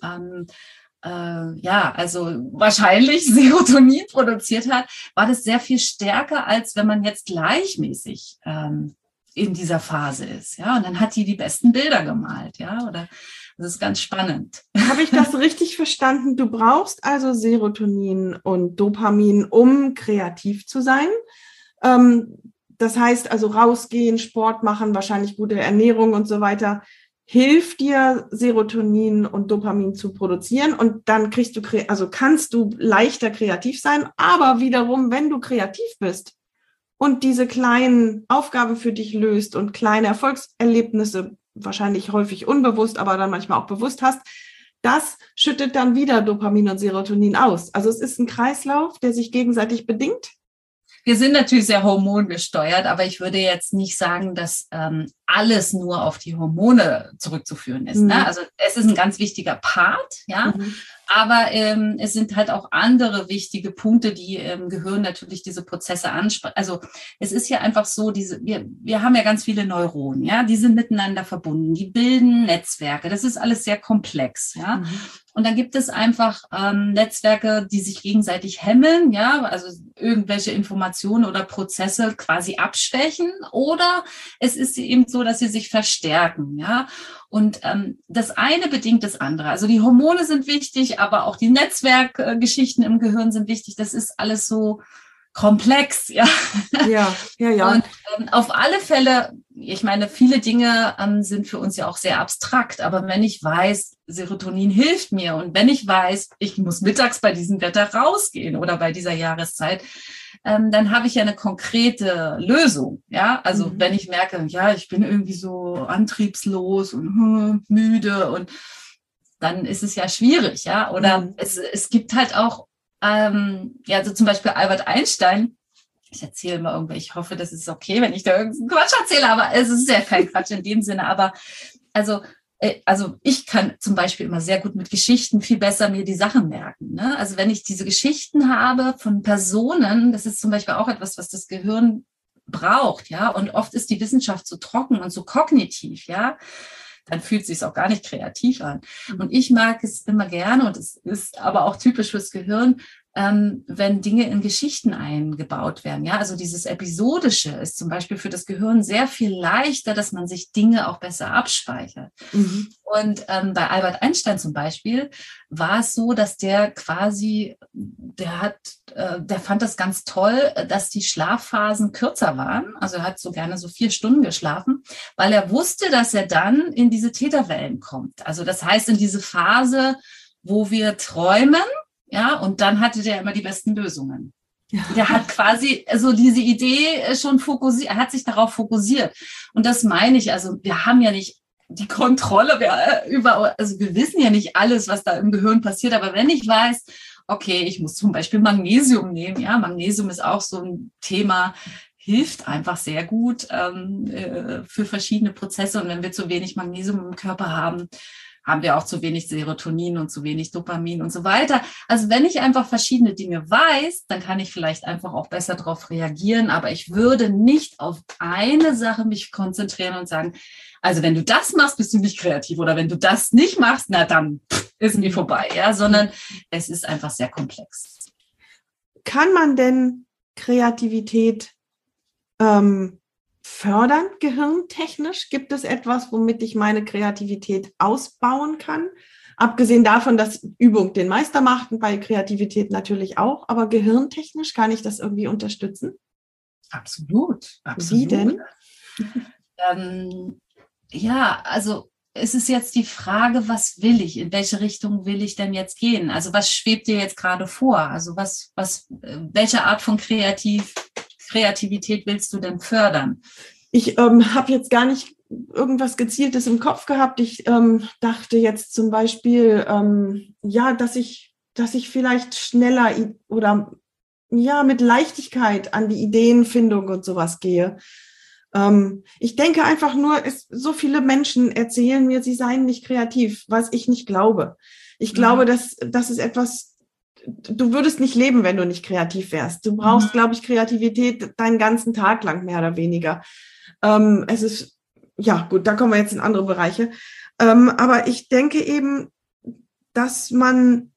also wahrscheinlich Serotonin produziert hat, war das sehr viel stärker, als wenn man jetzt gleichmäßig in dieser Phase ist. Ja, und dann hat die besten Bilder gemalt. Ja, oder das ist ganz spannend. Habe ich das richtig verstanden? Du brauchst also Serotonin und Dopamin, um kreativ zu sein. Das heißt also rausgehen, Sport machen, wahrscheinlich gute Ernährung und so weiter. Hilft dir, Serotonin und Dopamin zu produzieren und dann kannst du leichter kreativ sein, aber wiederum, wenn du kreativ bist und diese kleinen Aufgaben für dich löst und kleine Erfolgserlebnisse, wahrscheinlich häufig unbewusst, aber dann manchmal auch bewusst hast, das schüttet dann wieder Dopamin und Serotonin aus. Also es ist ein Kreislauf, der sich gegenseitig bedingt. Wir sind natürlich sehr hormongesteuert, aber ich würde jetzt nicht sagen, dass alles nur auf die Hormone zurückzuführen ist. Ne? Also es ist ein ganz wichtiger Part, ja. Aber es sind halt auch andere wichtige Punkte, die im Gehirn natürlich diese Prozesse ansprechen. Also es ist ja einfach so, wir haben ja ganz viele Neuronen, ja, die sind miteinander verbunden, die bilden Netzwerke. Das ist alles sehr komplex, ja. Und dann gibt es einfach Netzwerke, die sich gegenseitig hemmen, ja, also irgendwelche Informationen oder Prozesse quasi abschwächen. Oder es ist eben so, dass sie sich verstärken, ja. Und das eine bedingt das andere. Also die Hormone sind wichtig, aber auch die Netzwerkgeschichten im Gehirn sind wichtig. Das ist alles so komplex, ja. Ja. Und auf alle Fälle, ich meine, viele Dinge sind für uns ja auch sehr abstrakt. Aber wenn ich weiß, Serotonin hilft mir und wenn ich weiß, ich muss mittags bei diesem Wetter rausgehen oder bei dieser Jahreszeit, dann habe ich ja eine konkrete Lösung. Ja, also wenn ich merke, ja, ich bin irgendwie so antriebslos und müde und dann ist es ja schwierig, ja. Oder es gibt halt auch, so zum Beispiel Albert Einstein. Ich erzähle mal irgendwie, ich hoffe, das ist okay, wenn ich da irgendeinen Quatsch erzähle, aber es ist ja kein Quatsch in dem Sinne. Aber also ich kann zum Beispiel immer sehr gut mit Geschichten viel besser mir die Sachen merken. Ne? Also wenn ich diese Geschichten habe von Personen, das ist zum Beispiel auch etwas, was das Gehirn braucht, ja. Und oft ist die Wissenschaft so trocken und so kognitiv, ja. Dann fühlt es sich auch gar nicht kreativ an. Und ich mag es immer gerne, und es ist aber auch typisch fürs Gehirn, wenn Dinge in Geschichten eingebaut werden. Ja, also dieses Episodische ist zum Beispiel für das Gehirn sehr viel leichter, dass man sich Dinge auch besser abspeichert. Und bei Albert Einstein zum Beispiel war es so, dass der quasi, der fand das ganz toll, dass die Schlafphasen kürzer waren. Also er hat so gerne so 4 Stunden geschlafen, weil er wusste, dass er dann in diese Theta-Wellen kommt. Also das heißt in diese Phase, wo wir träumen. Ja, und dann hatte der immer die besten Lösungen. Der hat quasi so diese Idee schon fokussiert, er hat sich darauf fokussiert. Und das meine ich, also wir haben ja nicht die Kontrolle also wir wissen ja nicht alles, was da im Gehirn passiert, aber wenn ich weiß, okay, ich muss zum Beispiel Magnesium nehmen, ja, Magnesium ist auch so ein Thema, hilft einfach sehr gut für verschiedene Prozesse. Und wenn wir zu wenig Magnesium im Körper haben, haben wir auch zu wenig Serotonin und zu wenig Dopamin und so weiter. Also wenn ich einfach verschiedene Dinge weiß, dann kann ich vielleicht einfach auch besser darauf reagieren. Aber ich würde nicht auf eine Sache mich konzentrieren und sagen, also wenn du das machst, bist du nicht kreativ. Oder wenn du das nicht machst, na dann ist mir vorbei. Ja, sondern es ist einfach sehr komplex. Kann man denn Kreativität fördern, gehirntechnisch? Gibt es etwas, womit ich meine Kreativität ausbauen kann? Abgesehen davon, dass Übung den Meister macht und bei Kreativität natürlich auch, aber gehirntechnisch kann ich das irgendwie unterstützen? Absolut. Wie denn? Ja, also es ist jetzt die Frage, was will ich? In welche Richtung will ich denn jetzt gehen? Also was schwebt dir jetzt gerade vor? Also welche Art von Kreativität willst du denn fördern? Ich habe jetzt gar nicht irgendwas Gezieltes im Kopf gehabt. Ich dachte jetzt zum Beispiel, dass ich vielleicht schneller oder mit Leichtigkeit an die Ideenfindung und sowas gehe. Ich denke einfach nur, so viele Menschen erzählen mir, sie seien nicht kreativ, was ich nicht glaube. Ich glaube, dass ist etwas, du würdest nicht leben, wenn du nicht kreativ wärst. Du brauchst, glaube ich, Kreativität deinen ganzen Tag lang, mehr oder weniger. Es ist, ja gut, da kommen wir jetzt in andere Bereiche. Aber ich denke eben, dass man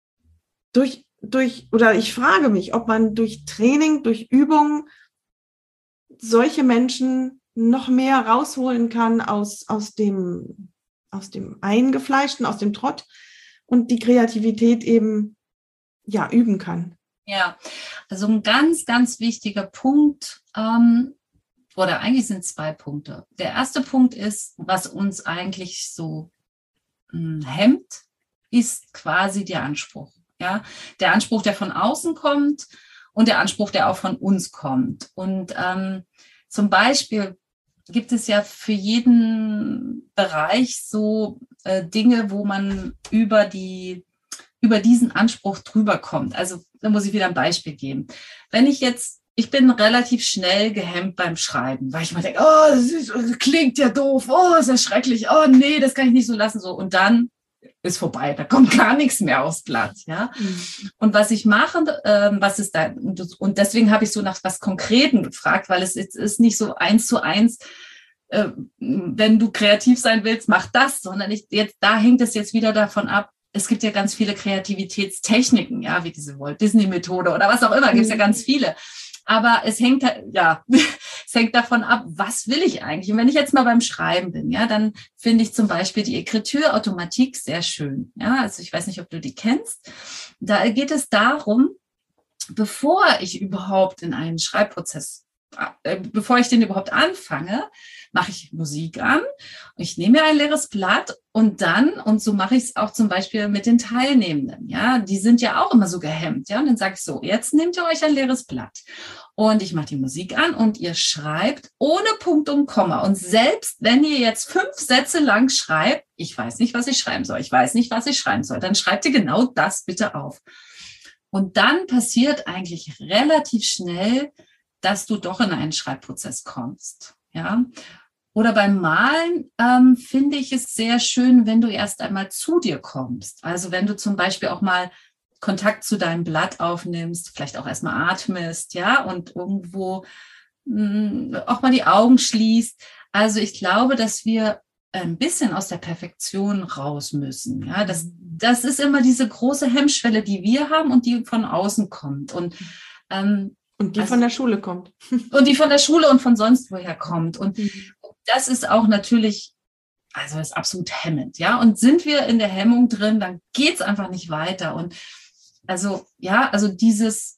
ich frage mich, ob man durch Training, durch Übung solche Menschen noch mehr rausholen kann aus dem Eingefleischten, aus dem Trott und die Kreativität eben üben kann. Ja, also ein ganz, ganz wichtiger Punkt, oder eigentlich sind 2 Punkte. Der erste Punkt ist, was uns eigentlich so hemmt, ist quasi der Anspruch. Ja, der Anspruch, der von außen kommt und der Anspruch, der auch von uns kommt. Und zum Beispiel gibt es ja für jeden Bereich so Dinge, wo man über diesen Anspruch drüber kommt. Also da muss ich wieder ein Beispiel geben. Ich bin relativ schnell gehemmt beim Schreiben, weil ich mal denke, das klingt ja doof, ist ja schrecklich, nee, das kann ich nicht so lassen. So. Und dann ist vorbei, da kommt gar nichts mehr aufs Blatt. Ja? Und was ich mache, was ist da, und deswegen habe ich so nach was Konkreten gefragt, weil es ist nicht so 1:1, wenn du kreativ sein willst, mach das, sondern da hängt es jetzt wieder davon ab, es gibt ja ganz viele Kreativitätstechniken, ja, wie diese Walt-Disney-Methode oder was auch immer, gibt es ja ganz viele. Aber es hängt davon ab, was will ich eigentlich? Und wenn ich jetzt mal beim Schreiben bin, ja, dann finde ich zum Beispiel die Écriture-Automatik sehr schön. Ja, also ich weiß nicht, ob du die kennst. Da geht es darum, bevor ich überhaupt in einen Schreibprozess, bevor ich den überhaupt anfange, mache ich Musik an, ich nehme mir ein leeres Blatt und so mache ich es auch zum Beispiel mit den Teilnehmenden, ja, die sind ja auch immer so gehemmt, ja, und dann sage ich so, jetzt nehmt ihr euch ein leeres Blatt und ich mache die Musik an und ihr schreibt ohne Punkt und Komma und selbst wenn ihr jetzt 5 Sätze lang schreibt, ich weiß nicht, was ich schreiben soll, dann schreibt ihr genau das bitte auf. Und dann passiert eigentlich relativ schnell, dass du doch in einen Schreibprozess kommst, ja. Oder beim Malen finde ich es sehr schön, wenn du erst einmal zu dir kommst. Also wenn du zum Beispiel auch mal Kontakt zu deinem Blatt aufnimmst, vielleicht auch erstmal atmest, ja, und irgendwo auch mal die Augen schließt. Also ich glaube, dass wir ein bisschen aus der Perfektion raus müssen. Ja, das ist immer diese große Hemmschwelle, die wir haben und die von außen kommt. Und die von der Schule kommt. Und die von der Schule und von sonst woher kommt. Und das ist auch natürlich, also das ist absolut hemmend, ja. Und sind wir in der Hemmung drin, dann geht es einfach nicht weiter. Und also dieses,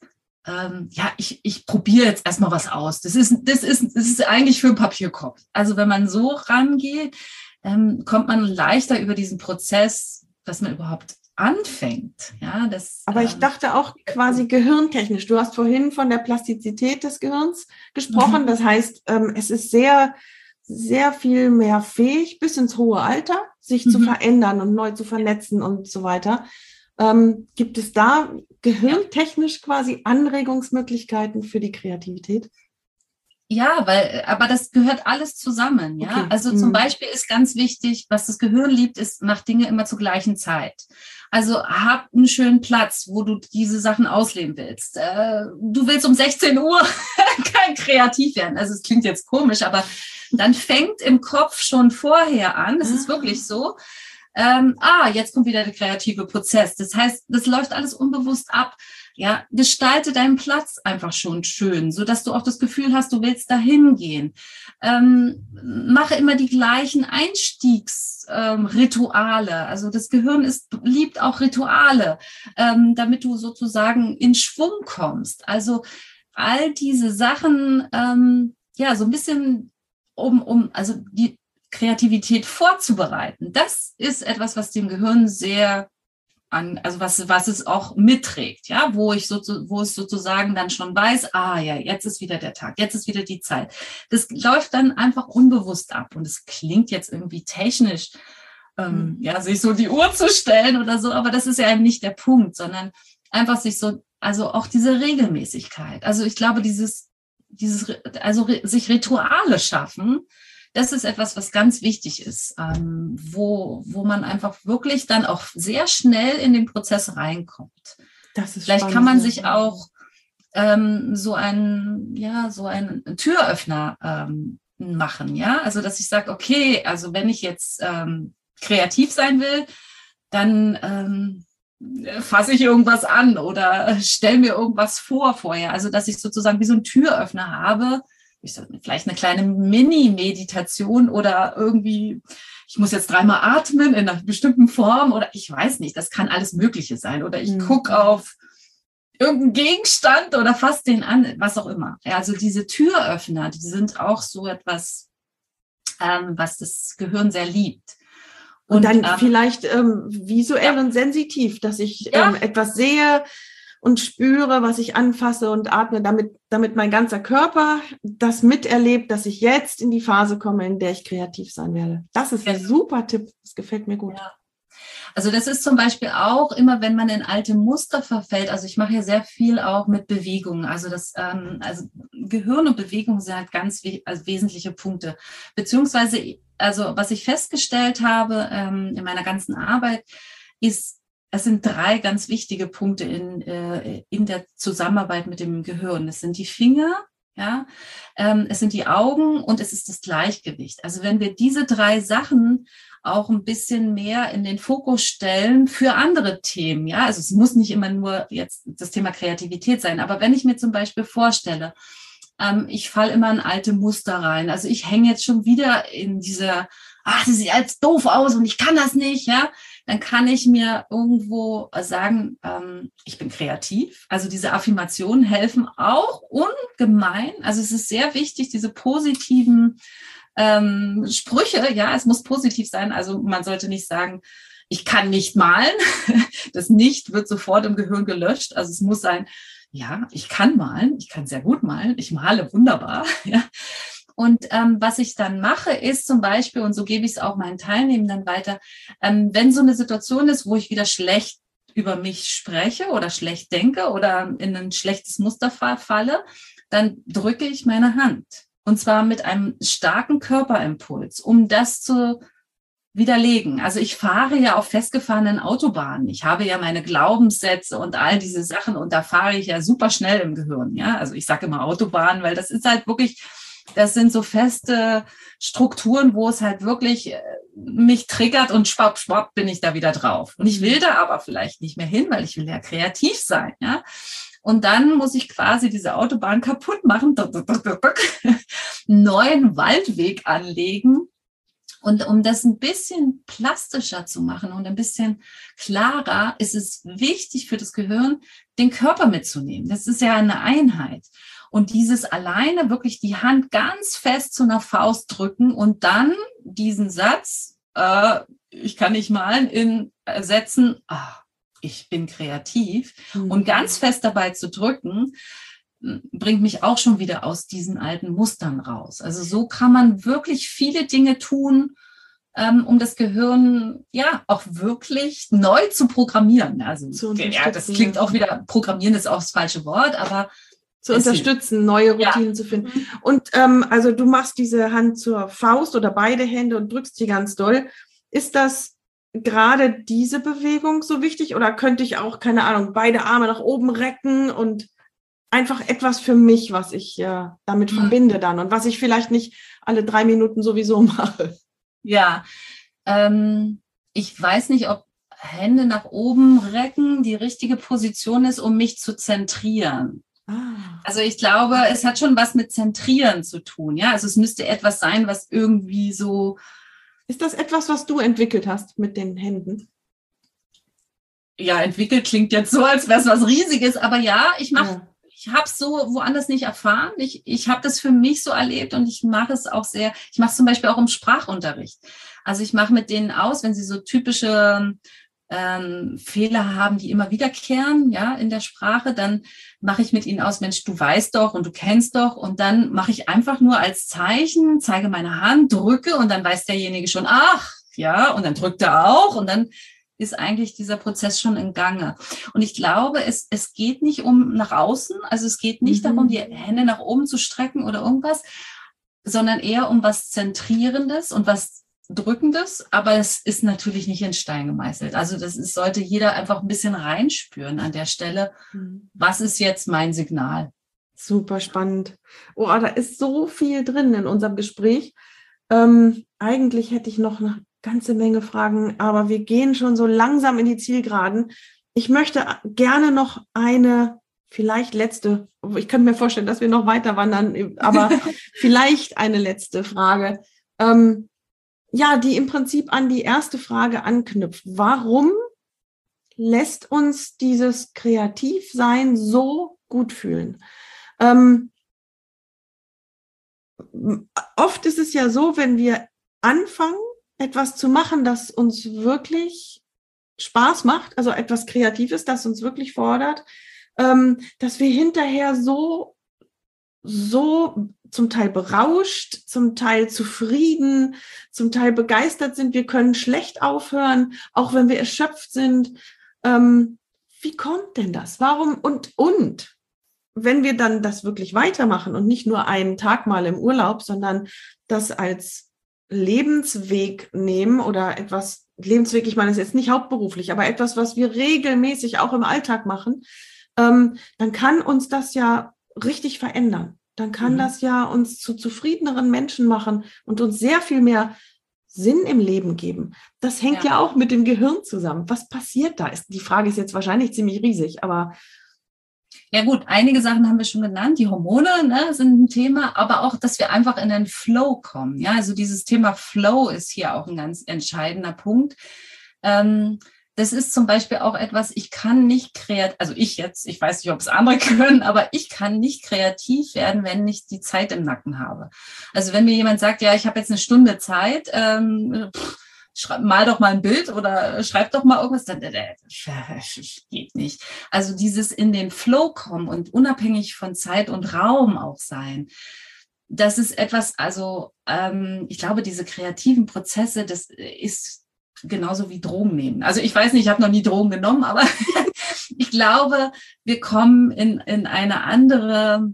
ich probiere jetzt erstmal was aus. Das ist eigentlich für einen Papierkorb. Also wenn man so rangeht, kommt man leichter über diesen Prozess, dass man überhaupt anfängt. Ja, aber ich dachte auch quasi gehirntechnisch. Du hast vorhin von der Plastizität des Gehirns gesprochen. Das heißt, es ist sehr, sehr viel mehr fähig, bis ins hohe Alter, sich zu verändern und neu zu vernetzen und so weiter. Gibt es da gehirntechnisch quasi Anregungsmöglichkeiten für die Kreativität? Ja, aber das gehört alles zusammen, ja. Okay. Also zum Beispiel ist ganz wichtig, was das Gehirn liebt, ist, mach Dinge immer zur gleichen Zeit. Also hab einen schönen Platz, wo du diese Sachen ausleben willst. Du willst um 16 Uhr kein kreativ werden. Also es klingt jetzt komisch, aber dann fängt im Kopf schon vorher an, das ist wirklich so, jetzt kommt wieder der kreative Prozess. Das heißt, das läuft alles unbewusst ab. Ja, gestalte deinen Platz einfach schon schön, so dass du auch das Gefühl hast, du willst dahin gehen. Mache immer die gleichen Einstiegsrituale. Also das Gehirn liebt auch Rituale, damit du sozusagen in Schwung kommst. Also all diese Sachen, so ein bisschen also die Kreativität vorzubereiten. Das ist etwas, was dem Gehirn sehr also was es auch mitträgt, ja, wo es sozusagen dann schon weiß, jetzt ist wieder der Tag, jetzt ist wieder die Zeit. Das läuft dann einfach unbewusst ab und es klingt jetzt irgendwie technisch, sich so die Uhr zu stellen oder so, aber das ist ja nicht der Punkt, sondern einfach also auch diese Regelmäßigkeit. Also ich glaube, sich Rituale schaffen, das ist etwas, was ganz wichtig ist, wo man einfach wirklich dann auch sehr schnell in den Prozess reinkommt. Das ist Vielleicht spannend, kann man sich auch so einen Türöffner machen, ja, also dass ich sage, okay, also wenn ich jetzt kreativ sein will, dann fasse ich irgendwas an oder stelle mir irgendwas vorher, also dass ich sozusagen wie so einen Türöffner habe. Vielleicht eine kleine Mini-Meditation oder irgendwie, ich muss jetzt 3-mal atmen in einer bestimmten Form oder ich weiß nicht, das kann alles Mögliche sein. Oder ich gucke auf irgendeinen Gegenstand oder fasse den an, was auch immer. Ja, also diese Türöffner, die sind auch so etwas, was das Gehirn sehr liebt. Und dann vielleicht visuell und sensitiv, dass ich etwas sehe und spüre, was ich anfasse und atme, damit mein ganzer Körper das miterlebt, dass ich jetzt in die Phase komme, in der ich kreativ sein werde. Das ist ein super Tipp. Das gefällt mir gut. Ja. Also das ist zum Beispiel auch immer, wenn man in alte Muster verfällt. Also ich mache ja sehr viel auch mit Bewegungen. Also Gehirn und Bewegung sind halt ganz wesentliche Punkte. Beziehungsweise, also was ich festgestellt habe in meiner ganzen Arbeit, es sind 3 ganz wichtige Punkte in der Zusammenarbeit mit dem Gehirn. Es sind die Finger, ja, es sind die Augen und es ist das Gleichgewicht. Also wenn wir diese 3 Sachen auch ein bisschen mehr in den Fokus stellen für andere Themen, ja, also es muss nicht immer nur jetzt das Thema Kreativität sein, aber wenn ich mir zum Beispiel vorstelle, ich falle immer in alte Muster rein, also ich hänge jetzt schon wieder in dieser, das sieht jetzt doof aus und ich kann das nicht, ja, dann kann ich mir irgendwo sagen, ich bin kreativ. Also diese Affirmationen helfen auch ungemein. Also es ist sehr wichtig, diese positiven Sprüche, ja, es muss positiv sein. Also man sollte nicht sagen, ich kann nicht malen. Das Nicht wird sofort im Gehirn gelöscht. Also es muss sein, ja, ich kann malen, ich kann sehr gut malen, ich male wunderbar, ja. Und was ich dann mache, ist zum Beispiel, und so gebe ich es auch meinen Teilnehmenden weiter, wenn so eine Situation ist, wo ich wieder schlecht über mich spreche oder schlecht denke oder in ein schlechtes Muster falle, dann drücke ich meine Hand. Und zwar mit einem starken Körperimpuls, um das zu widerlegen. Also ich fahre ja auf festgefahrenen Autobahnen. Ich habe ja meine Glaubenssätze und all diese Sachen und da fahre ich ja super schnell im Gehirn. Ja, also ich sage immer Autobahn, weil das ist halt wirklich... Das sind so feste Strukturen, wo es halt wirklich mich triggert und schwapp, schwapp bin ich da wieder drauf. Und ich will da aber vielleicht nicht mehr hin, weil ich will ja kreativ sein, ja. Und dann muss ich quasi diese Autobahn kaputt machen, neuen Waldweg anlegen. Und um das ein bisschen plastischer zu machen und ein bisschen klarer, ist es wichtig für das Gehirn, den Körper mitzunehmen. Das ist ja eine Einheit. Und dieses alleine wirklich die Hand ganz fest zu einer Faust drücken und dann diesen Satz, ich kann nicht malen, in Sätzen, ich bin kreativ. Und ganz fest dabei zu drücken, bringt mich auch schon wieder aus diesen alten Mustern raus. Also so kann man wirklich viele Dinge tun, um das Gehirn ja auch wirklich neu zu programmieren. Also ja, das klingt auch wieder, programmieren ist auch das falsche Wort, aber zu unterstützen, neue Routinen zu finden. Und also du machst diese Hand zur Faust oder beide Hände und drückst die ganz doll. Ist das gerade diese Bewegung so wichtig oder könnte ich auch, keine Ahnung, beide Arme nach oben recken und einfach etwas für mich, was ich damit verbinde dann und was ich vielleicht nicht alle 3 Minuten sowieso mache? Ja, ich weiß nicht, ob Hände nach oben recken die richtige Position ist, um mich zu zentrieren. Also ich glaube, es hat schon was mit Zentrieren zu tun. Ja, also es müsste etwas sein, was irgendwie so. Ist das etwas, was du entwickelt hast mit den Händen? Ja, entwickelt klingt jetzt so, als wäre es was Riesiges, aber ja, ich habe es so woanders nicht erfahren. Ich habe das für mich so erlebt und ich mache es auch sehr, ich mache es zum Beispiel auch im Sprachunterricht. Also ich mache mit denen aus, wenn sie so typische Fehler haben, die immer wiederkehren, ja, in der Sprache, dann mache ich mit ihnen aus, Mensch, du weißt doch und du kennst doch, und dann mache ich einfach nur als Zeichen, zeige meine Hand, drücke und dann weiß derjenige schon, ach, ja, und dann drückt er auch und dann ist eigentlich dieser Prozess schon in Gange. Und ich glaube, es geht nicht um nach außen, also es geht nicht darum, die Hände nach oben zu strecken oder irgendwas, sondern eher um was Zentrierendes und was Drückendes, aber es ist natürlich nicht in Stein gemeißelt. Also sollte jeder einfach ein bisschen reinspüren an der Stelle. Was ist jetzt mein Signal? Super spannend. Oh, da ist so viel drin in unserem Gespräch. Eigentlich hätte ich noch eine ganze Menge Fragen, aber wir gehen schon so langsam in die Zielgeraden. Ich möchte gerne noch eine, vielleicht letzte, ich könnte mir vorstellen, dass wir noch weiter wandern, aber vielleicht eine letzte Frage. Ja, die im Prinzip an die erste Frage anknüpft. Warum lässt uns dieses Kreativsein so gut fühlen? Oft ist es ja so, wenn wir anfangen, etwas zu machen, das uns wirklich Spaß macht, also etwas Kreatives, das uns wirklich fordert, dass wir hinterher so zum Teil berauscht, zum Teil zufrieden, zum Teil begeistert sind. Wir können schlecht aufhören, auch wenn wir erschöpft sind. Wie kommt denn das? Warum? Und wenn wir dann das wirklich weitermachen und nicht nur einen Tag mal im Urlaub, sondern das als Lebensweg nehmen oder etwas, Lebensweg, ich meine, das ist jetzt nicht hauptberuflich, aber etwas, was wir regelmäßig auch im Alltag machen, dann kann uns das ja richtig verändern. Dann kann das ja uns zu zufriedeneren Menschen machen und uns sehr viel mehr Sinn im Leben geben. Das hängt ja auch mit dem Gehirn zusammen. Was passiert da? Die Frage ist jetzt wahrscheinlich ziemlich riesig, aber ja gut, einige Sachen haben wir schon genannt. Die Hormone sind ein Thema, aber auch, dass wir einfach in den Flow kommen. Ja, also dieses Thema Flow ist hier auch ein ganz entscheidender Punkt. Das ist zum Beispiel auch etwas, ich kann nicht kreativ, also ich weiß nicht, ob es andere können, aber ich kann nicht kreativ werden, wenn ich die Zeit im Nacken habe. Also wenn mir jemand sagt, ja, ich habe jetzt eine Stunde Zeit, mal doch mal ein Bild oder schreib doch mal irgendwas, dann geht nicht. Also dieses in den Flow kommen und unabhängig von Zeit und Raum auch sein, das ist etwas, also ich glaube, diese kreativen Prozesse, das ist genauso wie Drogen nehmen. Also ich weiß nicht, ich habe noch nie Drogen genommen, aber ich glaube, wir kommen in eine andere,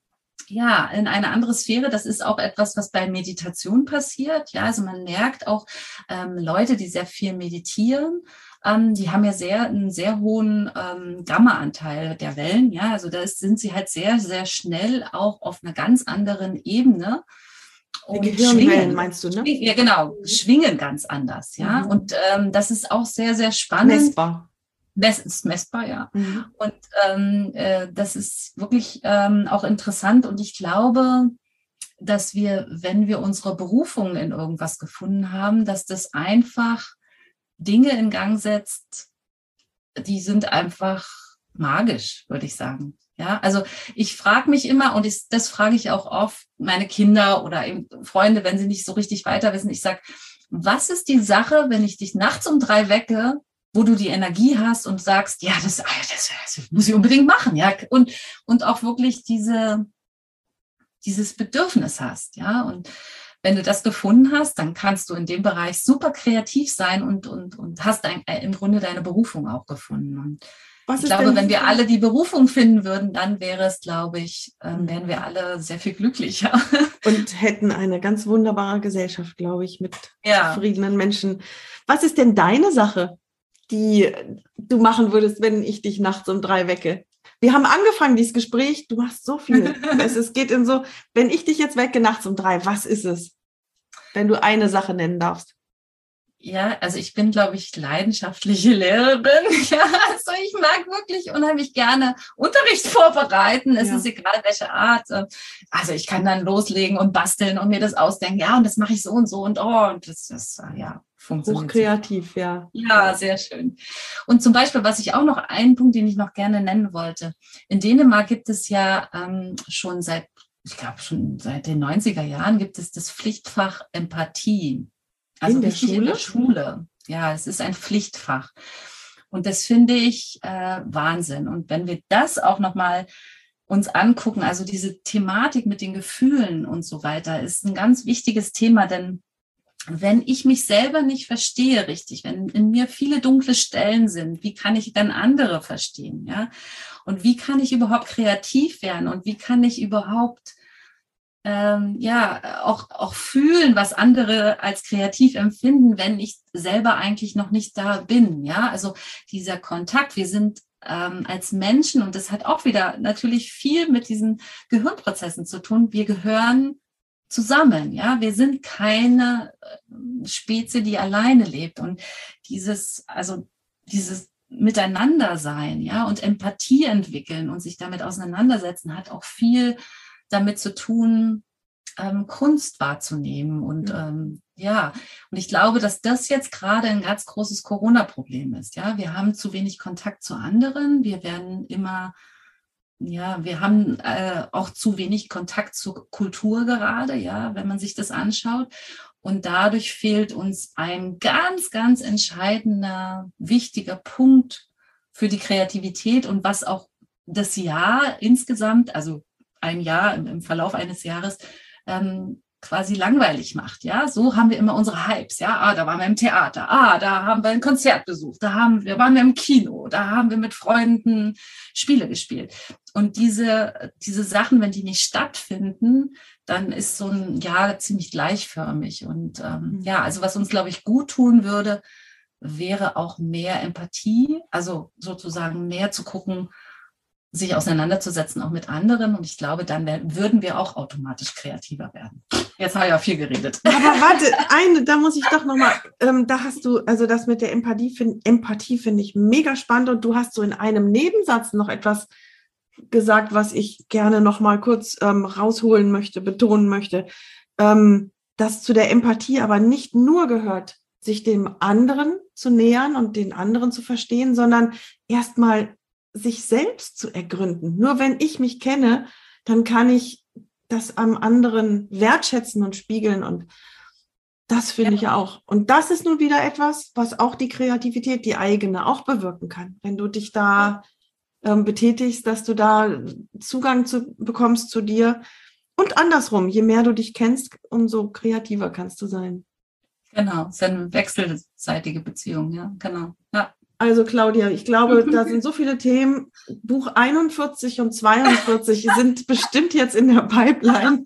in eine andere Sphäre. Das ist auch etwas, was bei Meditation passiert. Ja, also man merkt auch Leute, die sehr viel meditieren, die haben ja einen sehr hohen Gamma-Anteil der Wellen. Ja, also da sind sie halt sehr, sehr schnell auch auf einer ganz anderen Ebene. Und Gehirnwellen meinst du, ne? Ja, genau, schwingen ganz anders, ja. Und das ist auch sehr, sehr spannend. Messbar. Das ist messbar, ja. Und das ist wirklich auch interessant. Und ich glaube, dass wir, wenn wir unsere Berufung in irgendwas gefunden haben, dass das einfach Dinge in Gang setzt, die sind einfach magisch, würde ich sagen. Ja, also ich frage mich immer, und das frage ich auch oft meine Kinder oder eben Freunde, wenn sie nicht so richtig weiter wissen. Ich sage, was ist die Sache, wenn ich dich nachts um 3 wecke wo du die Energie hast und sagst, ja, das muss ich unbedingt machen, ja, und auch wirklich dieses Bedürfnis hast, ja, und wenn du das gefunden hast, dann kannst du in dem Bereich super kreativ sein und hast im Grunde deine Berufung auch gefunden. Und ich glaube, wenn wir alle die Berufung finden würden, dann wäre es, glaube ich, wären wir alle sehr viel glücklicher. Und hätten eine ganz wunderbare Gesellschaft, glaube ich, mit zufriedenen Menschen. Was ist denn deine Sache, die du machen würdest, wenn ich dich nachts um 3 wecke? Wir haben angefangen, dieses Gespräch, du machst so viel. Es geht in so, wenn ich dich jetzt wecke nachts um 3, was ist es, wenn du eine Sache nennen darfst? Ja, also ich bin, glaube ich, leidenschaftliche Lehrerin. Ja, also ich mag wirklich unheimlich gerne Unterricht vorbereiten. Es ist egal, welche Art. Also ich kann dann loslegen und basteln und mir das ausdenken. Ja, und das mache ich so und so und und das funktioniert. Hochkreativ, ja. Ja, sehr schön. Und zum Beispiel, was ich auch noch, einen Punkt, den ich noch gerne nennen wollte. In Dänemark gibt es ja schon seit den 90er Jahren gibt es das Pflichtfach Empathie. Also in der Schule. Ja, es ist ein Pflichtfach. Und das finde ich Wahnsinn. Und wenn wir das auch nochmal uns angucken, also diese Thematik mit den Gefühlen und so weiter, ist ein ganz wichtiges Thema, denn wenn ich mich selber nicht verstehe richtig, wenn in mir viele dunkle Stellen sind, wie kann ich dann andere verstehen? Ja? Und wie kann ich überhaupt kreativ werden? Und wie kann ich überhaupt auch fühlen, was andere als kreativ empfinden, wenn ich selber eigentlich noch nicht da bin. Ja, also dieser Kontakt, wir sind als Menschen, und das hat auch wieder natürlich viel mit diesen Gehirnprozessen zu tun, wir gehören zusammen. Ja, wir sind keine Spezie, die alleine lebt. Und dieses Miteinander-Sein, ja, und Empathie entwickeln und sich damit auseinandersetzen, hat auch viel damit zu tun, Kunst wahrzunehmen. Und und ich glaube, dass das jetzt gerade ein ganz großes Corona-Problem ist. Ja, wir haben zu wenig Kontakt zu anderen. Wir haben auch zu wenig Kontakt zur Kultur gerade, ja, wenn man sich das anschaut. Und dadurch fehlt uns ein ganz, ganz entscheidender, wichtiger Punkt für die Kreativität und was auch das Jahr insgesamt, also ein Jahr im Verlauf eines Jahres quasi langweilig macht. Ja, so haben wir immer unsere Hypes. Ja, da waren wir im Theater. Da haben wir ein Konzert besucht. Waren wir im Kino. Da haben wir mit Freunden Spiele gespielt. Und diese Sachen, wenn die nicht stattfinden, dann ist so ein Jahr ziemlich gleichförmig. Und also was uns, glaube ich, gut tun würde, wäre auch mehr Empathie, also sozusagen mehr zu gucken, sich auseinanderzusetzen, auch mit anderen. Und ich glaube, dann würden wir auch automatisch kreativer werden. Jetzt habe ich ja viel geredet. Aber warte, da muss ich doch nochmal, da hast du, also das mit der Empathie finde ich mega spannend, und du hast so in einem Nebensatz noch etwas gesagt, was ich gerne nochmal kurz rausholen möchte, betonen möchte, dass zu der Empathie aber nicht nur gehört, sich dem anderen zu nähern und den anderen zu verstehen, sondern erstmal sich selbst zu ergründen. Nur wenn ich mich kenne, dann kann ich das am anderen wertschätzen und spiegeln, und das finde ich auch. Und das ist nun wieder etwas, was auch die Kreativität, die eigene, auch bewirken kann. Wenn du dich da betätigst, dass du da Zugang bekommst zu dir, und andersrum, je mehr du dich kennst, umso kreativer kannst du sein. Genau, es ist eine wechselseitige Beziehung, ja, genau, ja. Also Claudia, ich glaube, da sind so viele Themen. Buch 41 und 42 sind bestimmt jetzt in der Pipeline.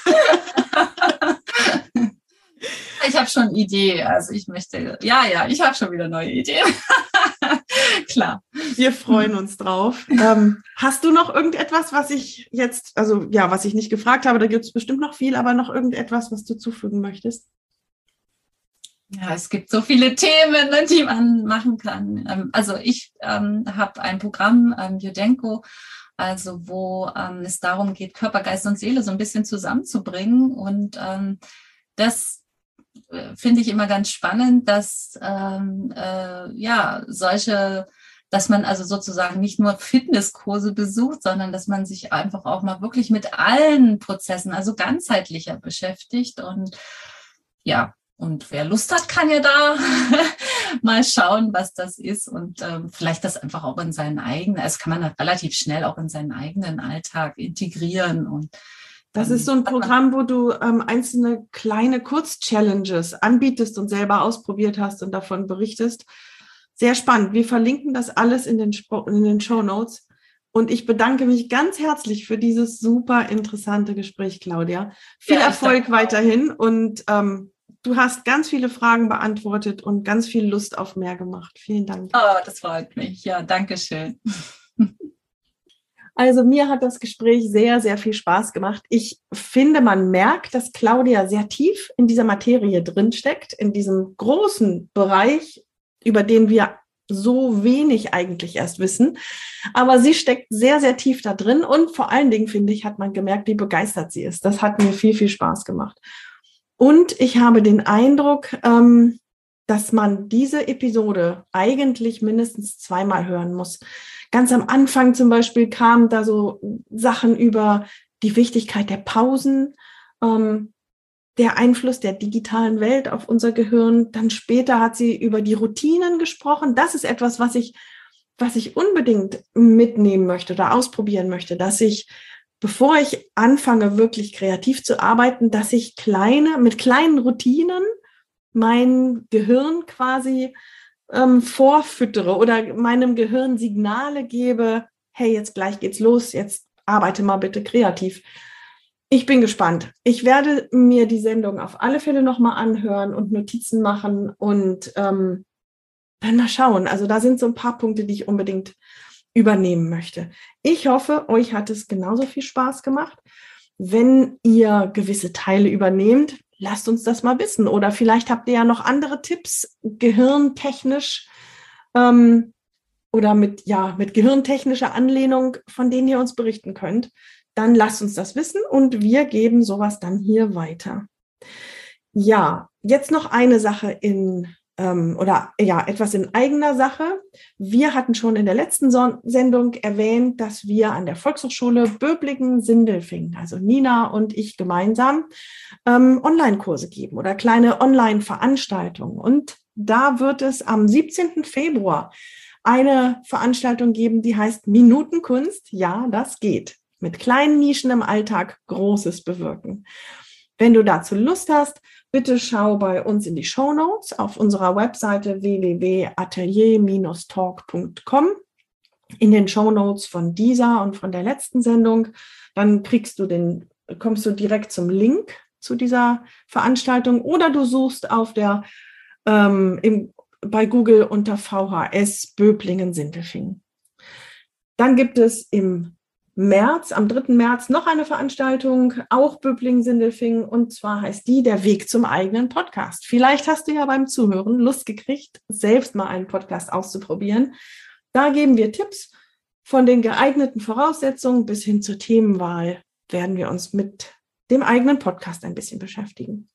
Ich habe schon eine Idee. Also ich habe schon wieder neue Ideen. Klar. Wir freuen uns drauf. Hast du noch irgendetwas, was ich jetzt, was ich nicht gefragt habe, da gibt es bestimmt noch viel, aber noch irgendetwas, was du zufügen möchtest? Ja, es gibt so viele Themen, die man machen kann. Also ich habe ein Programm, Jodenko, also wo es darum geht, Körper, Geist und Seele so ein bisschen zusammenzubringen. Und das finde ich immer ganz spannend, dass dass man also sozusagen nicht nur Fitnesskurse besucht, sondern dass man sich einfach auch mal wirklich mit allen Prozessen, also ganzheitlicher beschäftigt. Und ja, und wer Lust hat, kann ja da mal schauen, was das ist und vielleicht das einfach auch in seinen eigenen, also kann man das relativ schnell auch in seinen eigenen Alltag integrieren. Und das ist so ein Programm, wo du einzelne kleine Kurz-Challenges anbietest und selber ausprobiert hast und davon berichtest. Sehr spannend. Wir verlinken das alles in den Shownotes. Und ich bedanke mich ganz herzlich für dieses super interessante Gespräch, Claudia. Viel Erfolg weiterhin und du hast ganz viele Fragen beantwortet und ganz viel Lust auf mehr gemacht. Vielen Dank. Oh, das freut mich. Ja, danke schön. Also mir hat das Gespräch sehr, sehr viel Spaß gemacht. Ich finde, man merkt, dass Claudia sehr tief in dieser Materie drinsteckt, in diesem großen Bereich, über den wir so wenig eigentlich erst wissen. Aber sie steckt sehr, sehr tief da drin und vor allen Dingen, finde ich, hat man gemerkt, wie begeistert sie ist. Das hat mir viel, viel Spaß gemacht. Und ich habe den Eindruck, dass man diese Episode eigentlich mindestens zweimal hören muss. Ganz am Anfang zum Beispiel kamen da so Sachen über die Wichtigkeit der Pausen, der Einfluss der digitalen Welt auf unser Gehirn. Dann später hat sie über die Routinen gesprochen. Das ist etwas, was ich unbedingt mitnehmen möchte oder ausprobieren möchte, dass ich, bevor ich anfange, wirklich kreativ zu arbeiten, dass ich mit kleinen Routinen mein Gehirn quasi vorfüttere oder meinem Gehirn Signale gebe, hey, jetzt gleich geht's los, jetzt arbeite mal bitte kreativ. Ich bin gespannt. Ich werde mir die Sendung auf alle Fälle nochmal anhören und Notizen machen und dann mal schauen. Also da sind so ein paar Punkte, die ich unbedingt übernehmen möchte. Ich hoffe, euch hat es genauso viel Spaß gemacht. Wenn ihr gewisse Teile übernehmt, lasst uns das mal wissen. Oder vielleicht habt ihr ja noch andere Tipps, gehirntechnisch oder mit gehirntechnischer Anlehnung, von denen ihr uns berichten könnt. Dann lasst uns das wissen und wir geben sowas dann hier weiter. Ja, jetzt noch eine Sache etwas in eigener Sache. Wir hatten schon in der letzten Sendung erwähnt, dass wir an der Volkshochschule Böblingen-Sindelfingen, also Nina und ich gemeinsam, Online-Kurse geben oder kleine Online-Veranstaltungen. Und da wird es am 17. Februar eine Veranstaltung geben, die heißt Minutenkunst. Ja, das geht. Mit kleinen Nischen im Alltag Großes bewirken. Wenn du dazu Lust hast, bitte schau bei uns in die Shownotes auf unserer Webseite www.atelier-talk.com in den Shownotes von dieser und von der letzten Sendung. Dann kommst du direkt zum Link zu dieser Veranstaltung oder du suchst bei Google unter VHS Böblingen-Sindelfingen. Dann gibt es am 3. März, noch eine Veranstaltung, auch Böblingen-Sindelfingen, und zwar heißt die Der Weg zum eigenen Podcast. Vielleicht hast du ja beim Zuhören Lust gekriegt, selbst mal einen Podcast auszuprobieren. Da geben wir Tipps von den geeigneten Voraussetzungen bis hin zur Themenwahl, werden wir uns mit dem eigenen Podcast ein bisschen beschäftigen.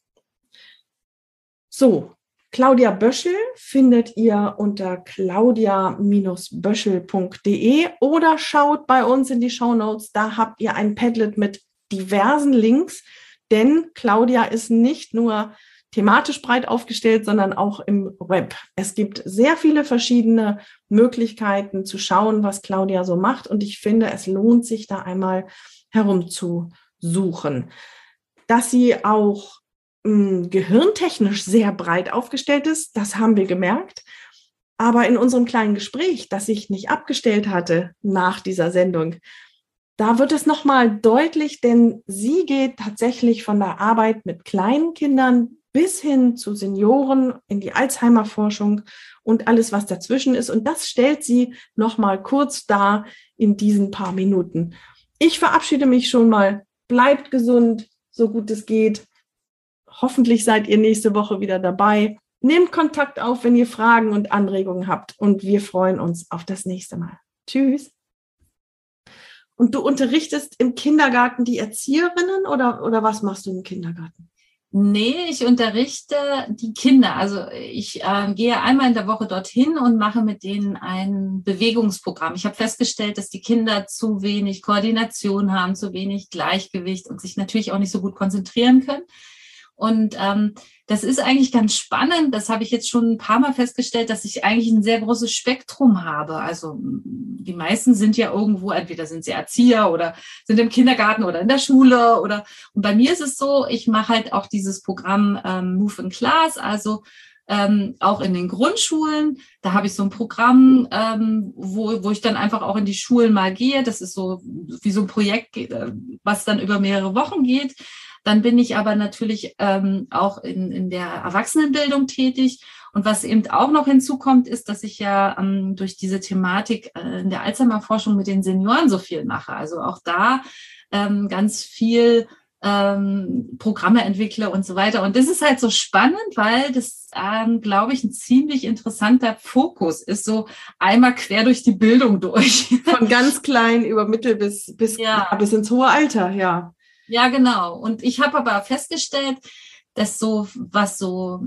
So, Claudia Böschel findet ihr unter claudia-böschel.de oder schaut bei uns in die Shownotes. Da habt ihr ein Padlet mit diversen Links, denn Claudia ist nicht nur thematisch breit aufgestellt, sondern auch im Web. Es gibt sehr viele verschiedene Möglichkeiten zu schauen, was Claudia so macht, und ich finde, es lohnt sich, da einmal herumzusuchen. Dass sie auch gehirntechnisch sehr breit aufgestellt ist, das haben wir gemerkt. Aber in unserem kleinen Gespräch, das ich nicht abgestellt hatte nach dieser Sendung, da wird es nochmal deutlich, denn sie geht tatsächlich von der Arbeit mit kleinen Kindern bis hin zu Senioren in die Alzheimer-Forschung und alles, was dazwischen ist. Und das stellt sie nochmal kurz dar in diesen paar Minuten. Ich verabschiede mich schon mal. Bleibt gesund, so gut es geht. Hoffentlich seid ihr nächste Woche wieder dabei. Nehmt Kontakt auf, wenn ihr Fragen und Anregungen habt. Und wir freuen uns auf das nächste Mal. Tschüss. Und du unterrichtest im Kindergarten die Erzieherinnen oder was machst du im Kindergarten? Nee, ich unterrichte die Kinder. Also ich gehe einmal in der Woche dorthin und mache mit denen ein Bewegungsprogramm. Ich habe festgestellt, dass die Kinder zu wenig Koordination haben, zu wenig Gleichgewicht und sich natürlich auch nicht so gut konzentrieren können. Und das ist eigentlich ganz spannend. Das habe ich jetzt schon ein paar Mal festgestellt, dass ich eigentlich ein sehr großes Spektrum habe. Also die meisten sind ja irgendwo, entweder sind sie Erzieher oder sind im Kindergarten oder in der Schule. Und bei mir ist es so, ich mache halt auch dieses Programm Move in Class, also auch in den Grundschulen. Da habe ich so ein Programm, wo ich dann einfach auch in die Schulen mal gehe. Das ist so wie so ein Projekt, was dann über mehrere Wochen geht. Dann bin ich aber natürlich auch in der Erwachsenenbildung tätig. Und was eben auch noch hinzukommt, ist, dass ich ja durch diese Thematik in der Alzheimer-Forschung mit den Senioren so viel mache. Also auch da ganz viel Programme entwickle und so weiter. Und das ist halt so spannend, weil das, glaube ich, ein ziemlich interessanter Fokus ist, so einmal quer durch die Bildung durch. Von ganz klein über Mittel bis ins hohe Alter, ja. Ja, genau. Und ich habe aber festgestellt, dass das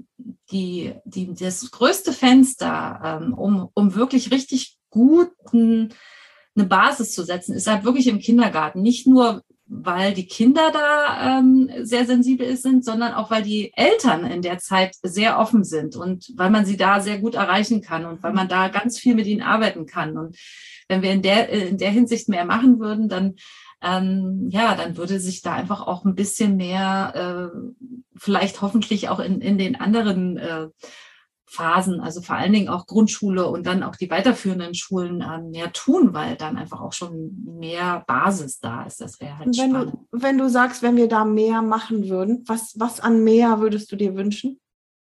größte Fenster, um wirklich richtig gut eine Basis zu setzen, ist halt wirklich im Kindergarten. Nicht nur, weil die Kinder da sehr sensibel sind, sondern auch, weil die Eltern in der Zeit sehr offen sind und weil man sie da sehr gut erreichen kann und weil man da ganz viel mit ihnen arbeiten kann. Und wenn wir in der Hinsicht mehr machen würden, dann würde sich da einfach auch ein bisschen mehr, vielleicht hoffentlich auch in den anderen Phasen, also vor allen Dingen auch Grundschule und dann auch die weiterführenden Schulen mehr tun, weil dann einfach auch schon mehr Basis da ist. Das wäre halt spannend. Wenn du sagst, wenn wir da mehr machen würden, was an mehr würdest du dir wünschen?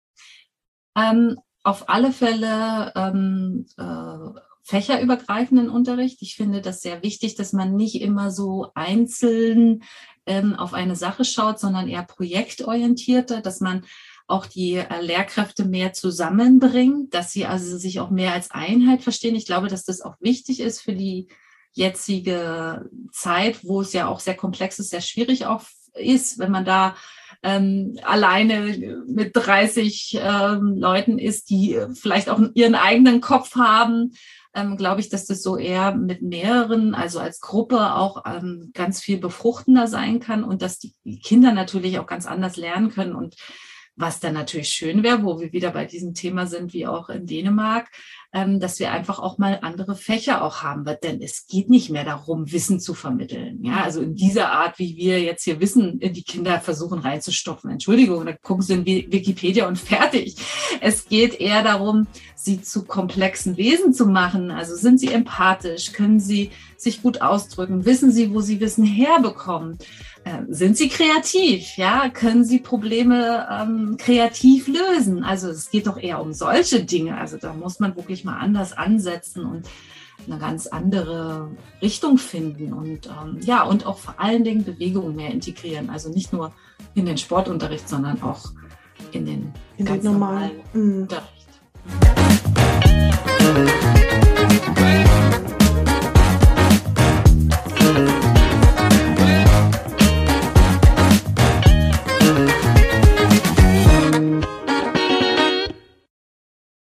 Auf alle Fälle fächerübergreifenden Unterricht. Ich finde das sehr wichtig, dass man nicht immer so einzeln auf eine Sache schaut, sondern eher projektorientierter, dass man auch die Lehrkräfte mehr zusammenbringt, dass sie also sich auch mehr als Einheit verstehen. Ich glaube, dass das auch wichtig ist für die jetzige Zeit, wo es ja auch sehr komplex ist, sehr schwierig auch ist, wenn man da alleine mit 30 Leuten ist, die vielleicht auch ihren eigenen Kopf haben, glaube ich, dass das so eher mit mehreren, also als Gruppe auch ganz viel befruchtender sein kann und dass die Kinder natürlich auch ganz anders lernen können. Und was dann natürlich schön wäre, wo wir wieder bei diesem Thema sind, wie auch in Dänemark, dass wir einfach auch mal andere Fächer auch haben, denn es geht nicht mehr darum, Wissen zu vermitteln. Ja, also in dieser Art, wie wir jetzt hier Wissen in die Kinder versuchen reinzustopfen. Entschuldigung, da gucken sie in Wikipedia und fertig. Es geht eher darum, sie zu komplexen Wesen zu machen. Also sind sie empathisch? Können sie sich gut ausdrücken? Wissen sie, wo sie Wissen herbekommen? Sind sie kreativ? Ja, können sie Probleme kreativ lösen? Also es geht doch eher um solche Dinge. Also da muss man wirklich mal anders ansetzen und eine ganz andere Richtung finden und und auch vor allen Dingen Bewegung mehr integrieren. Also nicht nur in den Sportunterricht, sondern auch in den normalen Unterricht.